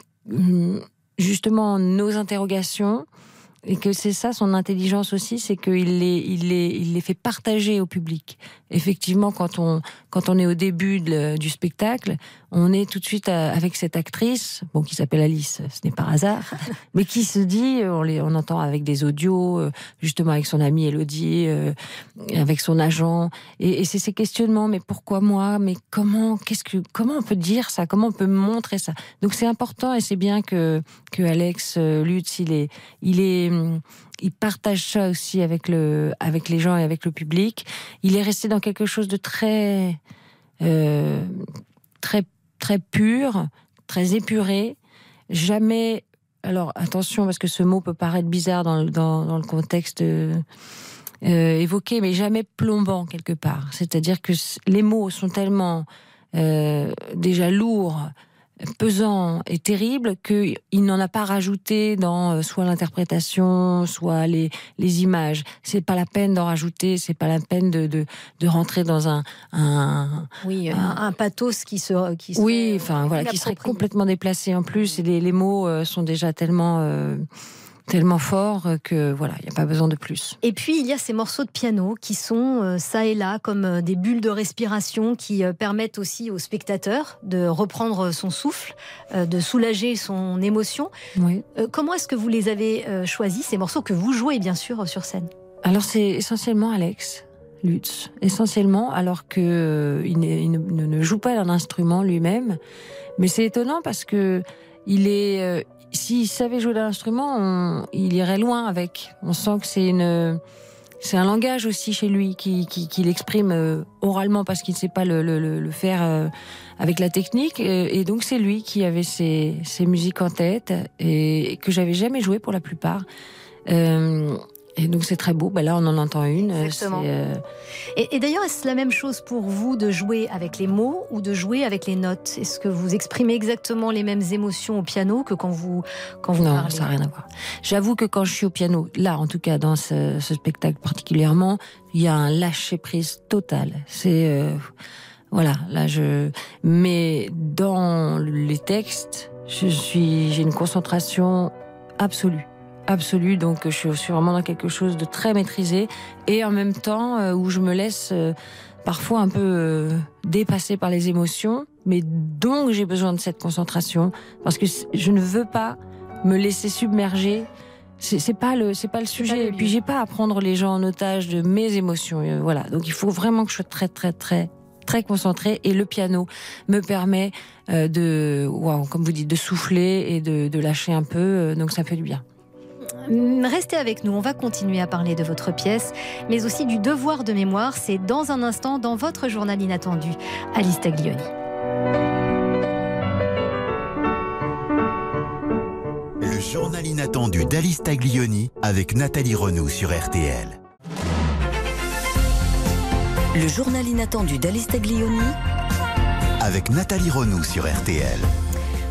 Speaker 10: justement nos interrogations et que c'est ça son intelligence aussi, c'est qu'il les, il les, il les fait partager au public. Effectivement, quand on, quand on est au début de, du spectacle, on est tout de suite avec cette actrice, bon, qui s'appelle Alice, ce n'est pas hasard, mais qui se dit, on, les, on entend avec des audios, justement avec son amie Élodie, euh, avec son agent, et, et c'est ces questionnements, mais pourquoi moi, mais comment, qu'est-ce que, comment on peut dire ça, comment on peut montrer ça. Donc c'est important et c'est bien que, que Alex Lutz, il est, il est, il partage ça aussi avec le, avec les gens et avec le public. Il est resté dans quelque chose de très, euh, très, très pur, très épuré. Jamais, alors attention parce que ce mot peut paraître bizarre dans, dans, dans le contexte euh, euh, évoqué, mais jamais plombant quelque part. C'est-à-dire que les mots sont tellement euh, déjà lourds, pesant et terrible qu'il n'en a pas rajouté dans soit l'interprétation, soit les, les images. C'est pas la peine d'en rajouter, c'est pas la peine de, de, de rentrer dans un... un
Speaker 3: oui, un, un, un pathos qui, se, qui
Speaker 10: serait... Oui, enfin, voilà, qui serait complètement déplacé en plus. Et les, les mots sont déjà tellement... Euh, tellement fort que voilà, il n'y a pas besoin de plus.
Speaker 3: Et puis il y a ces morceaux de piano qui sont euh, ça et là comme euh, des bulles de respiration qui euh, permettent aussi au spectateur de reprendre son souffle, euh, de soulager son émotion.
Speaker 10: Oui.
Speaker 3: Euh, comment est-ce que vous les avez euh, choisis, ces morceaux que vous jouez bien sûr sur scène?
Speaker 10: Alors c'est essentiellement Alex Lutz, essentiellement, alors que euh, il, il ne, ne joue pas d'un instrument lui-même, mais c'est étonnant parce que il est euh, s'il savait jouer d'un instrument, on, il irait loin avec. On sent que c'est une, c'est un langage aussi chez lui qui, qui, qui l'exprime euh, oralement parce qu'il ne sait pas le, le, le faire euh, avec la technique. Et, et donc c'est lui qui avait ses, ses musiques en tête et, et que j'avais jamais joué pour la plupart. Euh, Et donc c'est très beau, ben là on en entend une.
Speaker 3: Exactement. Euh... Et, et d'ailleurs, est-ce la même chose pour vous de jouer avec les mots ou de jouer avec les notes? Est-ce que vous exprimez exactement les mêmes émotions au piano que quand vous, quand vous
Speaker 10: non,
Speaker 3: parlez?
Speaker 10: Non, ça n'a rien à voir. J'avoue que quand je suis au piano, là en tout cas dans ce, ce spectacle particulièrement, il y a un lâcher-prise total. C'est... Euh, voilà, là je... Mais dans les textes, je suis, j'ai une concentration absolue. Absolue, donc je suis vraiment dans quelque chose de très maîtrisé et en même temps euh, où je me laisse euh, parfois un peu euh, dépasser par les émotions, mais donc j'ai besoin de cette concentration parce que je ne veux pas me laisser submerger. C'est, c'est pas le, c'est pas le sujet. Pas le et puis j'ai pas à prendre les gens en otage de mes émotions. Euh, voilà, donc il faut vraiment que je sois très très très très concentrée et le piano me permet euh, de, wow, comme vous dites, de souffler et de, de lâcher un peu. Euh, donc ça fait du bien.
Speaker 3: Restez avec nous, on va continuer à parler de votre pièce, mais aussi du devoir de mémoire. C'est dans un instant dans votre journal inattendu. Alice Taglioni.
Speaker 1: Le journal inattendu d'Alice Taglioni avec Nathalie Renaud sur R T L.
Speaker 2: Le journal inattendu d'Alice Taglioni
Speaker 1: avec Nathalie Renaud sur R T L.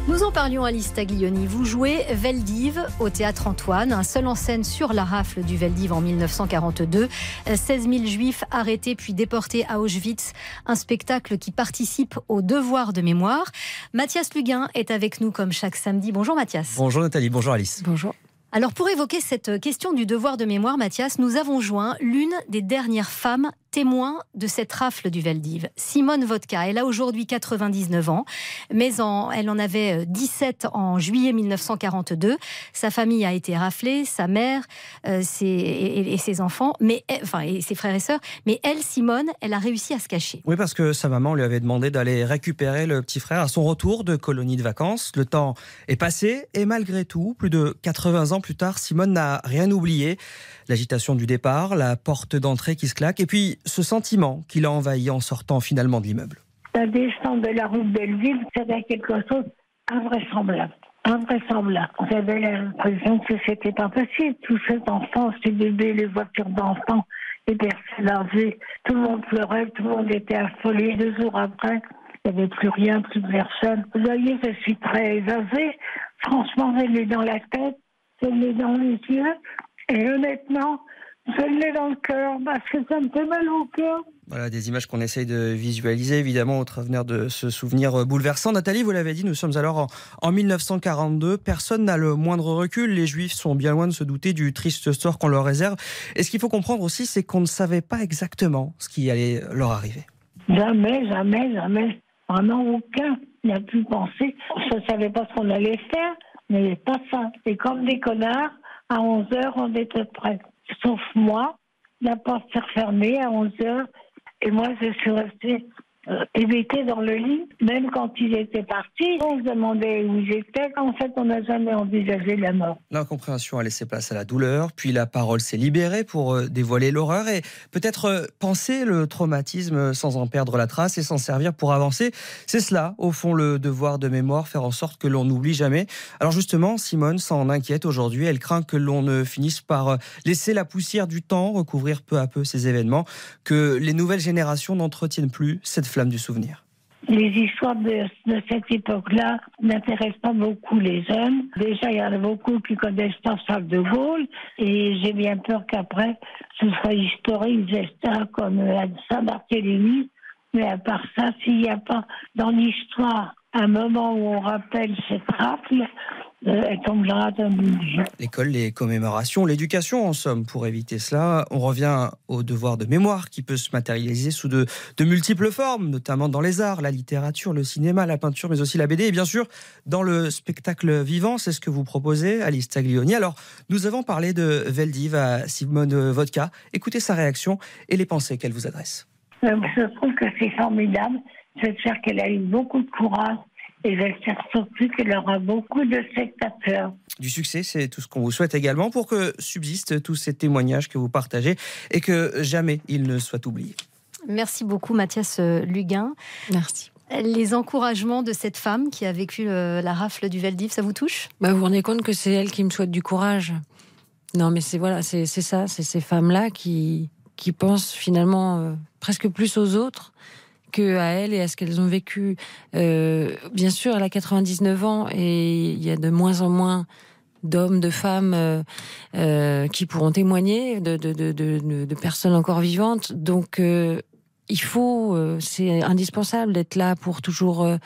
Speaker 3: Nous en parlions, Alice Taglioni. Vous jouez Veldiv au Théâtre Antoine, un seul en scène sur la rafle du Veldiv en mille neuf cent quarante-deux. seize mille juifs arrêtés puis déportés à Auschwitz. Un spectacle qui participe au devoir de mémoire. Mathias Luguin est avec nous comme chaque samedi. Bonjour Mathias.
Speaker 4: Bonjour Nathalie, bonjour Alice.
Speaker 10: Bonjour.
Speaker 3: Alors pour évoquer cette question du devoir de mémoire, Mathias, nous avons joint l'une des dernières femmes témoins de cette rafle du Veldiv, Simone Vodka. Elle a aujourd'hui quatre-vingt-dix-neuf ans, mais en, elle en avait dix-sept en juillet mille neuf cent quarante-deux. Sa famille a été raflée, sa mère euh, ses, et, et ses enfants, mais, enfin, et ses frères et sœurs. Mais elle, Simone, elle a réussi à se cacher.
Speaker 4: Oui, parce que sa maman lui avait demandé d'aller récupérer le petit frère à son retour de colonie de vacances. Le temps est passé et malgré tout, plus de quatre-vingts ans plus tard, Simone n'a rien oublié. L'agitation du départ, la porte d'entrée qui se claque et puis ce sentiment qui l'a envahi en sortant finalement de l'immeuble.
Speaker 22: La descente de la rue de Belleville, c'était quelque chose d'invraisemblable. Invraisemblable. J'avais l'impression que c'était pas possible. Tous ces enfants, ces bébés, les voitures d'enfants, les personnes âgées, tout le monde pleurait, tout le monde était affolé. Deux jours après, il n'y avait plus rien, plus personne. Vous voyez, je suis très âgée. Franchement, je l'ai dans la tête, je l'ai dans les yeux. Et honnêtement, je l'ai dans le cœur parce que ça me fait mal au cœur.
Speaker 4: Voilà, des images qu'on essaye de visualiser, évidemment, au travers de ce souvenir bouleversant. Nathalie, vous l'avez dit, nous sommes alors en, en mille neuf cent quarante-deux. Personne n'a le moindre recul. Les Juifs sont bien loin de se douter du triste sort qu'on leur réserve. Et ce qu'il faut comprendre aussi, c'est qu'on ne savait pas exactement ce qui allait leur arriver.
Speaker 22: Jamais, jamais, jamais. Vraiment aucun n'a pu penser. Je ne savais pas ce qu'on allait faire, mais pas ça. C'est comme des connards. À onze heures, on était prêts. Sauf moi, la porte s'est refermée à onze heures. Et moi, je suis restée euh, hébétée dans le lit. Même quand il était parti, on se demandait où j'étais. En fait, on n'a jamais envisagé la mort.
Speaker 4: L'incompréhension a laissé place à la douleur, puis la parole s'est libérée pour euh, dévoiler l'horreur et peut-être euh, penser le traumatisme sans en perdre la trace et s'en servir pour avancer. C'est cela, au fond, le devoir de mémoire, faire en sorte que l'on n'oublie jamais. Alors justement, Simone s'en inquiète aujourd'hui. Elle craint que l'on ne finisse par euh, laisser la poussière du temps recouvrir peu à peu ces événements, que les nouvelles générations n'entretiennent plus cette flamme du souvenir.
Speaker 22: Les histoires de, de cette époque-là n'intéressent pas beaucoup les jeunes. Déjà, il y en a beaucoup qui connaissent pas Charles de Gaulle et j'ai bien peur qu'après, ce soit historique, ça comme à Saint-Barthélemy. Mais à part ça, s'il n'y a pas dans l'histoire un moment où on rappelle cette rafle, euh, elle tombera d'un budget.
Speaker 4: L'école, les commémorations, l'éducation en somme. Pour éviter cela, on revient au devoir de mémoire qui peut se matérialiser sous de, de multiples formes, notamment dans les arts, la littérature, le cinéma, la peinture, mais aussi la B D et bien sûr dans le spectacle vivant. C'est ce que vous proposez, Alice Taglioni. Alors, nous avons parlé de Veldiv à Simone Vodka. Écoutez sa réaction et les pensées qu'elle vous adresse.
Speaker 22: Je trouve que c'est formidable. J'espère qu'elle a eu beaucoup de courage et j'espère surtout qu'elle aura beaucoup de spectateurs.
Speaker 4: Du succès, c'est tout ce qu'on vous souhaite également pour que subsistent tous ces témoignages que vous partagez et que jamais ils ne soient oubliés.
Speaker 3: Merci beaucoup Mathias Luguin.
Speaker 10: Merci.
Speaker 3: Les encouragements de cette femme qui a vécu la rafle du Veldiv, ça vous touche ?
Speaker 10: Bah, vous vous rendez compte que c'est elle qui me souhaite du courage. Non mais c'est, voilà, c'est, c'est ça, c'est ces femmes-là qui, qui pensent finalement euh, presque plus aux autres qu'à elles et à ce qu'elles ont vécu. Euh, bien sûr, elle a quatre-vingt-dix-neuf ans et il y a de moins en moins d'hommes, de femmes euh, euh, qui pourront témoigner, de, de, de, de, de personnes encore vivantes. Donc, euh, il faut, euh, c'est indispensable d'être là pour toujours, euh,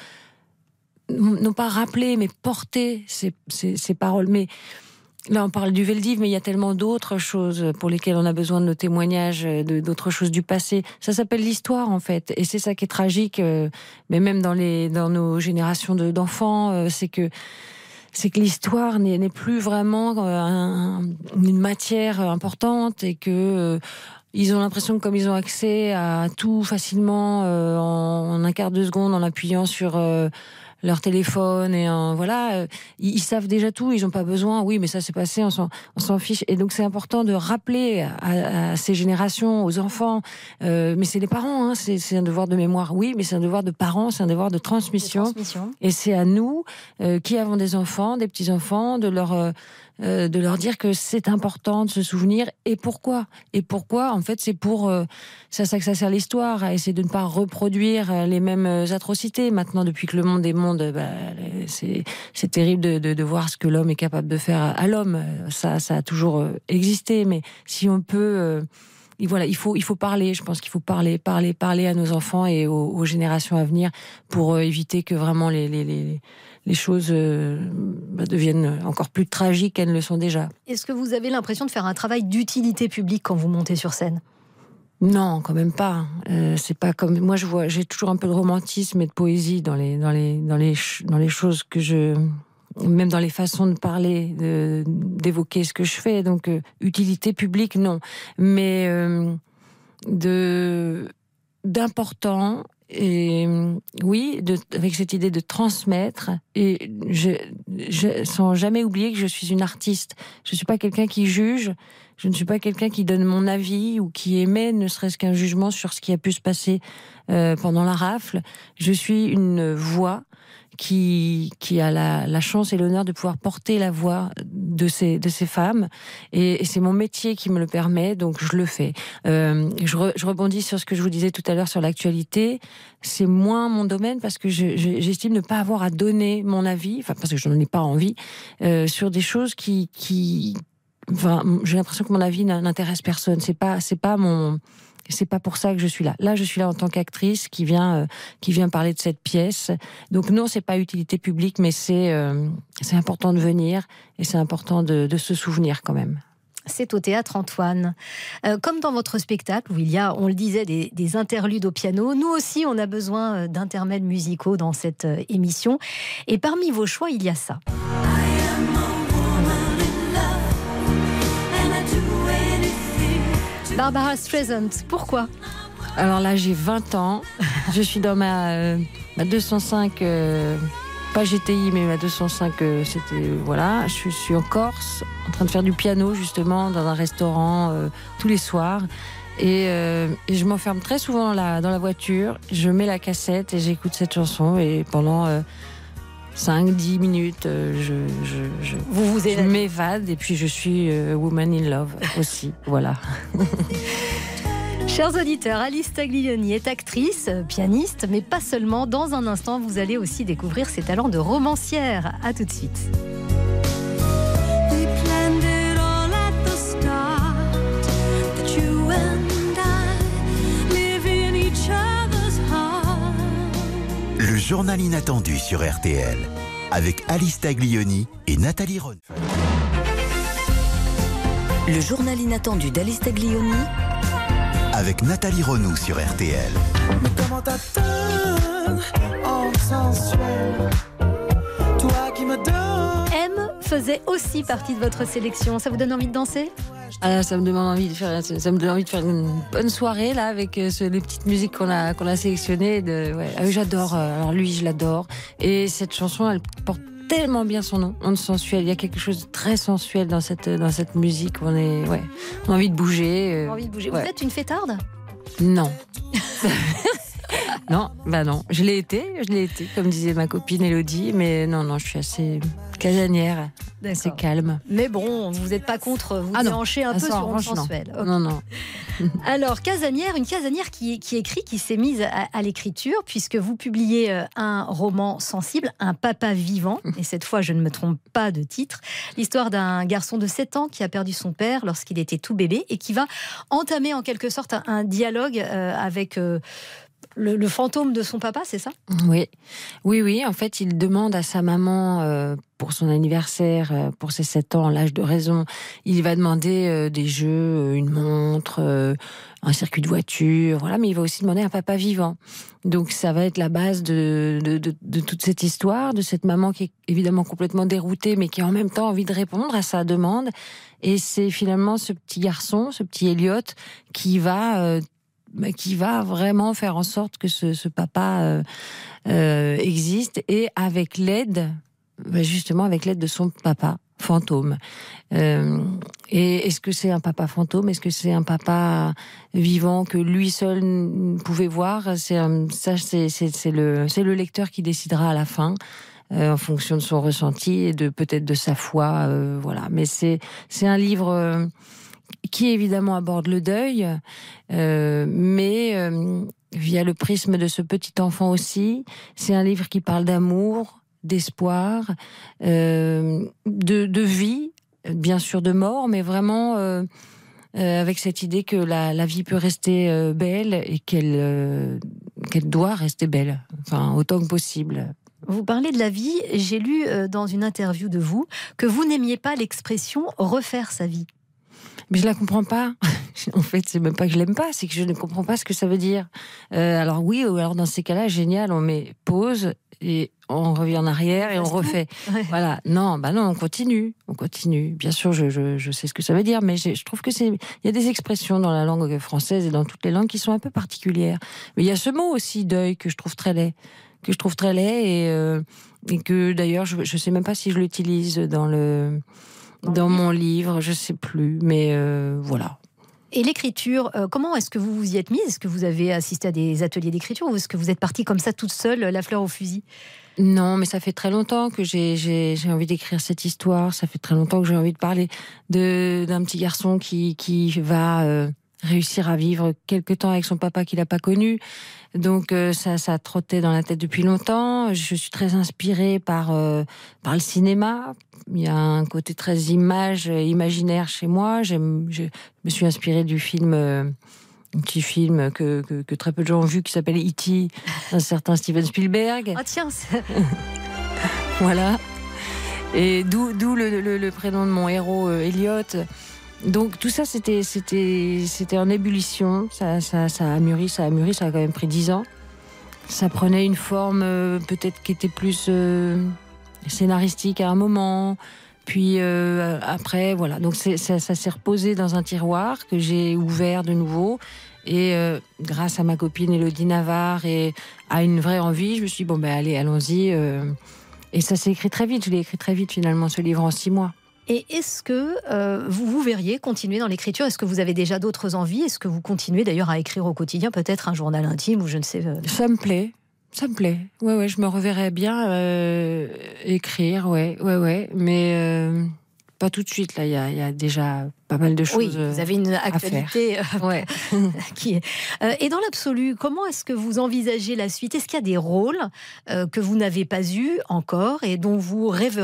Speaker 10: non pas rappeler, mais porter ces, ces, ces paroles. Mais là, on parle du Veldiv, mais il y a tellement d'autres choses pour lesquelles on a besoin de nos témoignages, de, d'autres choses du passé. Ça s'appelle l'histoire, en fait. Et c'est ça qui est tragique, euh, mais même dans, les, dans nos générations de, d'enfants, euh, c'est que c'est que l'histoire n'est, n'est plus vraiment euh, un, une matière importante et que euh, ils ont l'impression que comme ils ont accès à tout facilement euh, en, en un quart de seconde en appuyant sur euh, leur téléphone et un, voilà, euh, ils, ils savent déjà tout, ils n'ont pas besoin. Oui, mais ça s'est passé, on s'en, on s'en fiche. Et donc c'est important de rappeler à, à ces générations, aux enfants. Euh, mais c'est les parents, hein, c'est, c'est un devoir de mémoire. Oui, mais c'est un devoir de parents, c'est un devoir de transmission. De transmission. Et c'est à nous, euh, qui avons des enfants, des petits enfants, de leur euh, euh, de leur dire que c'est important de se souvenir. Et pourquoi Et pourquoi En fait, c'est pour euh, ça, ça que ça sert l'histoire, à essayer de ne pas reproduire les mêmes atrocités. Maintenant, depuis que le monde est monde, bah, c'est, c'est terrible de, de, de voir ce que l'homme est capable de faire à, à l'homme. Ça, ça a toujours existé, mais si on peut... Euh, Et voilà, il faut, il faut parler. Je pense qu'il faut parler, parler, parler à nos enfants et aux, aux générations à venir pour euh, éviter que vraiment les, les, les, les choses euh, bah, deviennent encore plus tragiques qu'elles ne le sont déjà.
Speaker 3: Est-ce que vous avez l'impression de faire un travail d'utilité publique quand vous montez sur scène ?
Speaker 10: Non, quand même pas. Euh, c'est pas comme moi. Je vois, j'ai toujours un peu de romantisme et de poésie dans les, dans les, dans les, dans les choses que je. Même dans les façons de parler, de, d'évoquer ce que je fais. Donc, euh, utilité publique, non. Mais euh, de, d'important, et oui, de, avec cette idée de transmettre, et je, je, sans jamais oublier que je suis une artiste. Je ne suis pas quelqu'un qui juge, je ne suis pas quelqu'un qui donne mon avis ou qui émet ne serait-ce qu'un jugement sur ce qui a pu se passer euh, pendant la rafle. Je suis une voix qui, qui a la, la chance et l'honneur de pouvoir porter la voix de ces, de ces femmes. Et, et c'est mon métier qui me le permet, donc je le fais. Euh, je, re, je rebondis sur ce que je vous disais tout à l'heure sur l'actualité. C'est moins mon domaine parce que je, je, j'estime ne pas avoir à donner mon avis, enfin parce que je n'en ai pas envie, euh, sur des choses qui... qui enfin, j'ai l'impression que mon avis n'intéresse personne. C'est pas, c'est pas mon... C'est pas pour ça que je suis là. Là, je suis là en tant qu'actrice qui vient, euh, qui vient parler de cette pièce. Donc non, c'est pas utilité publique, mais c'est, euh, c'est important de venir et c'est important de, de se souvenir quand même.
Speaker 3: C'est au Théâtre Antoine. Euh, comme dans votre spectacle, où il y a, on le disait, des, des interludes au piano, nous aussi, on a besoin d'intermèdes musicaux dans cette émission. Et parmi vos choix, il y a ça. Barbara Streisand, pourquoi ?
Speaker 10: Alors là, j'ai vingt ans. Je suis dans ma, euh, ma deux cent cinq, euh, pas G T I, mais ma deux cent cinq, euh, c'était, euh, voilà. Je suis, je suis en Corse, en train de faire du piano, justement, dans un restaurant, euh, tous les soirs. Et, euh, et je m'enferme très souvent là, dans la voiture. Je mets la cassette et j'écoute cette chanson. Et pendant... Euh, cinq dix minutes, euh, je, je, je,
Speaker 3: vous vous
Speaker 10: je m'évade et puis je suis euh, woman in love aussi, voilà.
Speaker 3: Chers auditeurs, Alice Taglioni est actrice, pianiste, mais pas seulement. Dans un instant, vous allez aussi découvrir ses talents de romancière. À tout de suite.
Speaker 1: Le journal inattendu sur R T L, avec Alice Taglioni et Nathalie Renaud.
Speaker 2: Le journal inattendu d'Alice Taglioni,
Speaker 1: avec Nathalie Renaud sur R T L.
Speaker 7: Mais comment t'attends en sensuel, toi qui me donnes.
Speaker 3: M faisait aussi partie de votre sélection. Ça vous donne envie de danser ?
Speaker 10: Ah, ça me donne envie de faire, ça me donne envie de faire une bonne soirée là avec euh, ce, les petites musiques qu'on a qu'on a sélectionnées. De, ouais. Ah, j'adore. Euh, alors lui, je l'adore. Et cette chanson, elle porte tellement bien son nom, On sensuel. Il y a quelque chose de très sensuel dans cette dans cette musique. On est, ouais, on a envie de bouger. Euh,
Speaker 3: envie de bouger.
Speaker 10: Ouais.
Speaker 3: Vous êtes une fêtarde ?
Speaker 10: Non. Non, bah non. Je l'ai été, je l'ai été, comme disait ma copine Elodie. Mais non, non, je suis assez casanière. C'est calme.
Speaker 3: Mais bon, vous n'êtes pas contre vous
Speaker 10: ah
Speaker 3: déhancher un
Speaker 10: ah
Speaker 3: peu
Speaker 10: ça,
Speaker 3: sur On sensuel.
Speaker 10: Okay. Non, non.
Speaker 3: Alors, casanière, une casanière qui, qui écrit, qui s'est mise à, à l'écriture, puisque vous publiez un roman sensible, Un papa vivant, et cette fois, je ne me trompe pas de titre, l'histoire d'un garçon de sept ans qui a perdu son père lorsqu'il était tout bébé, et qui va entamer en quelque sorte un, un dialogue euh, avec... Euh, Le, le fantôme de son papa, c'est ça ?
Speaker 10: Oui, oui, oui. En fait, il demande à sa maman, euh, pour son anniversaire, euh, pour ses sept ans, l'âge de raison, il va demander euh, des jeux, euh, une montre, euh, un circuit de voiture, voilà. Mais il va aussi demander un papa vivant. Donc, ça va être la base de, de, de, de toute cette histoire, de cette maman qui est évidemment complètement déroutée, mais qui a en même temps envie de répondre à sa demande. Et c'est finalement ce petit garçon, ce petit Elliot, qui va... Euh, qui va vraiment faire en sorte que ce, ce papa euh, euh, existe, et avec l'aide, justement avec l'aide de son papa fantôme. Euh, et est-ce que c'est un papa fantôme ? Est-ce que c'est un papa vivant que lui seul pouvait voir ? C'est un, ça, c'est, c'est, c'est, le, c'est le lecteur qui décidera à la fin. euh, en fonction de son ressenti et de peut-être de sa foi, euh, voilà. Mais c'est c'est un livre euh, qui évidemment aborde le deuil, euh, mais euh, via le prisme de ce petit enfant aussi. C'est un livre qui parle d'amour, d'espoir, euh, de, de vie, bien sûr de mort, mais vraiment euh, euh, avec cette idée que la, la vie peut rester euh, belle et qu'elle euh, qu'elle doit rester belle, enfin autant que possible.
Speaker 3: Vous parlez de la vie, j'ai lu euh, dans une interview de vous que vous n'aimiez pas l'expression « refaire sa vie ».
Speaker 10: Mais je la comprends pas. En fait, c'est même pas que je l'aime pas, c'est que je ne comprends pas ce que ça veut dire. Euh, alors oui, ou alors dans ces cas-là, génial, on met pause et on revient en arrière et on refait. Ouais. Voilà. Non, bah non, on continue, on continue. Bien sûr, je, je, je sais ce que ça veut dire, mais je trouve que c'est, il y a des expressions dans la langue française et dans toutes les langues qui sont un peu particulières. Mais il y a ce mot aussi, deuil, que je trouve très laid, que je trouve très laid et, euh, et que d'ailleurs, je, je sais même pas si je l'utilise dans le, dans mon livre, je sais plus, mais euh, voilà.
Speaker 3: Et l'écriture, euh, comment est-ce que vous vous y êtes mise ? Est-ce que vous avez assisté à des ateliers d'écriture ou est-ce que vous êtes partie comme ça toute seule, la fleur au fusil ?
Speaker 10: Non, mais ça fait très longtemps que j'ai, j'ai, j'ai envie d'écrire cette histoire. Ça fait très longtemps que j'ai envie de parler de, d'un petit garçon qui, qui va euh, réussir à vivre quelque temps avec son papa qu'il n'a pas connu. Donc euh, ça, ça trottait dans la tête depuis longtemps. Je suis très inspirée par, euh, par le cinéma. Il y a un côté très image, imaginaire chez moi. J'aime, je me suis inspirée du film, euh, un petit film que, que, que très peu de gens ont vu, qui s'appelle E T, un certain Steven Spielberg.
Speaker 3: Ah tiens, c'est...
Speaker 10: Voilà. Et d'où, d'où le, le, le prénom de mon héros, euh, Elliot. Donc tout ça, c'était, c'était, c'était en ébullition. Ça, ça, ça a mûri, ça a mûri, ça a quand même pris dix ans. Ça prenait une forme euh, peut-être qui était plus euh, scénaristique à un moment. Puis euh, après, voilà. Donc c'est, ça, ça s'est reposé dans un tiroir que j'ai ouvert de nouveau. Et euh, grâce à ma copine Élodie Navarre et à une vraie envie, je me suis dit, bon ben allez, allons-y. Euh, et ça s'est écrit très vite. Je l'ai écrit très vite finalement, ce livre, en six mois.
Speaker 3: Et est-ce que euh, vous vous verriez continuer dans l'écriture ? Est-ce que vous avez déjà d'autres envies ? Est-ce que vous continuez d'ailleurs à écrire au quotidien, peut-être un journal intime ou je ne sais... Euh...
Speaker 10: Ça me plaît, ça me plaît. Ouais, ouais, je me reverrais bien euh, écrire, ouais, ouais, ouais. Mais euh, pas tout de suite, là, il y a, y a déjà pas mal de choses.
Speaker 3: Oui, vous avez une actualité euh, ouais. qui est... Euh, et dans l'absolu, comment est-ce que vous envisagez la suite ? Est-ce qu'il y a des rôles euh, que vous n'avez pas eus encore et dont vous rêveriez ?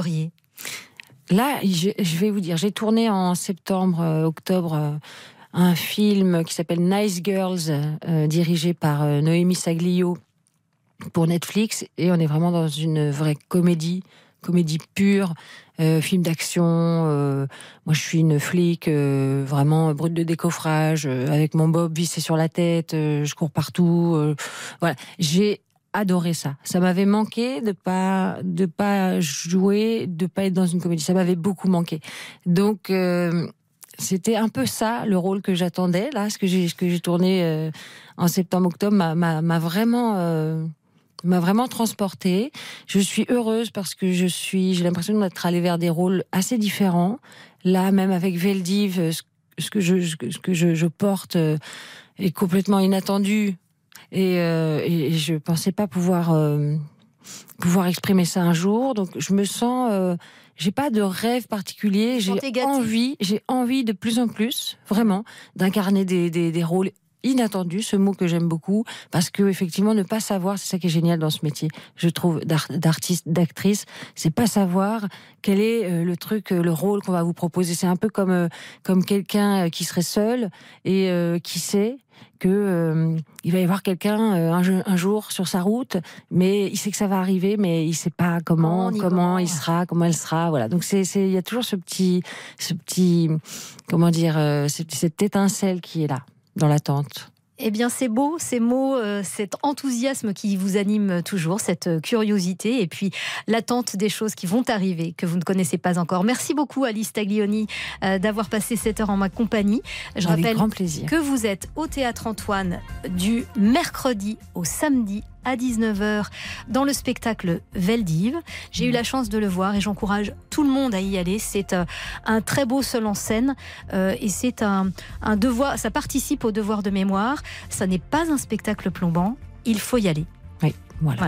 Speaker 10: Là, je vais vous dire, j'ai tourné en septembre, euh, octobre, euh, un film qui s'appelle Nice Girls, euh, dirigé par euh, Noémie Saglio pour Netflix, et on est vraiment dans une vraie comédie, comédie pure, euh, film d'action. Euh, moi, je suis une flic, euh, vraiment brute de décoffrage, euh, avec mon bob vissé sur la tête, euh, je cours partout. Euh, voilà, j'ai adoré ça. Ça m'avait manqué de pas de pas jouer, de pas être dans une comédie. Ça m'avait beaucoup manqué. Donc euh, c'était un peu ça le rôle que j'attendais là, ce que j'ai ce que j'ai tourné euh, en septembre-octobre m'a, m'a, m'a vraiment euh, m'a vraiment transportée. Je suis heureuse parce que je suis j'ai l'impression d'être allée vers des rôles assez différents. Là, même avec Veldiv, ce, ce que je ce que je, je porte euh, est complètement inattendu. Et, euh, et je pensais pas pouvoir euh, pouvoir exprimer ça un jour. Donc je me sens, euh, j'ai pas de rêve particulier. J'ai envie, j'ai envie de plus en plus, vraiment, d'incarner des, des, des rôles inattendus. Ce mot que j'aime beaucoup, parce que effectivement, ne pas savoir, c'est ça qui est génial dans ce métier. Je trouve d'art, d'artiste, d'actrice, c'est pas savoir quel est euh, le truc, euh, le rôle qu'on va vous proposer. C'est un peu comme euh, comme quelqu'un qui serait seul et euh, qui sait que euh, il va y avoir quelqu'un euh, un, un jour sur sa route, mais il sait que ça va arriver, mais il sait pas comment, comment, comment il sera, comment elle sera, voilà. Donc c'est, c'est, il y a toujours ce petit, ce petit, comment dire, euh, cette, cette étincelle qui est là, dans l'attente.
Speaker 3: Eh bien, c'est beau, ces mots, euh, cet enthousiasme qui vous anime toujours, cette curiosité et puis l'attente des choses qui vont arriver, que vous ne connaissez pas encore. Merci beaucoup, Alice Taglioni, euh, d'avoir passé cette heure en ma compagnie. Je
Speaker 10: Avec
Speaker 3: rappelle
Speaker 10: grand plaisir.
Speaker 3: que vous êtes au Théâtre Antoine du mercredi au samedi à dix-neuf heures dans le spectacle Veldiv. J'ai mmh. eu la chance de le voir et j'encourage tout le monde à y aller. C'est euh, un très beau seul en scène euh, et c'est un, un devoir, ça participe au devoir de mémoire. Ça n'est pas un spectacle plombant, il faut y aller.
Speaker 10: Oui, voilà.
Speaker 3: voilà.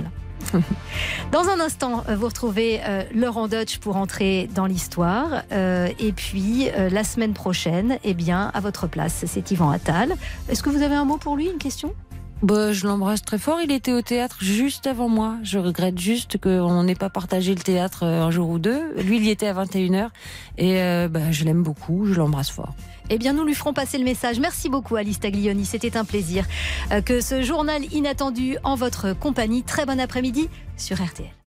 Speaker 3: Dans un instant, vous retrouvez euh, Laurent Deutsch pour entrer dans l'histoire. Euh, et puis, euh, la semaine prochaine, eh bien, à votre place, c'est Yvan Attal. Est-ce que vous avez un mot pour lui, une question ?
Speaker 10: Bah, je l'embrasse très fort. Il était au théâtre juste avant moi. Je regrette juste qu'on n'ait pas partagé le théâtre un jour ou deux. Lui, il y était à vingt et une heures. Et euh, bah, je l'aime beaucoup. Je l'embrasse fort.
Speaker 3: Eh bien, nous lui ferons passer le message. Merci beaucoup, Alice Taglioni. C'était un plaisir euh, que ce journal inattendu en votre compagnie. Très bon après-midi sur R T L.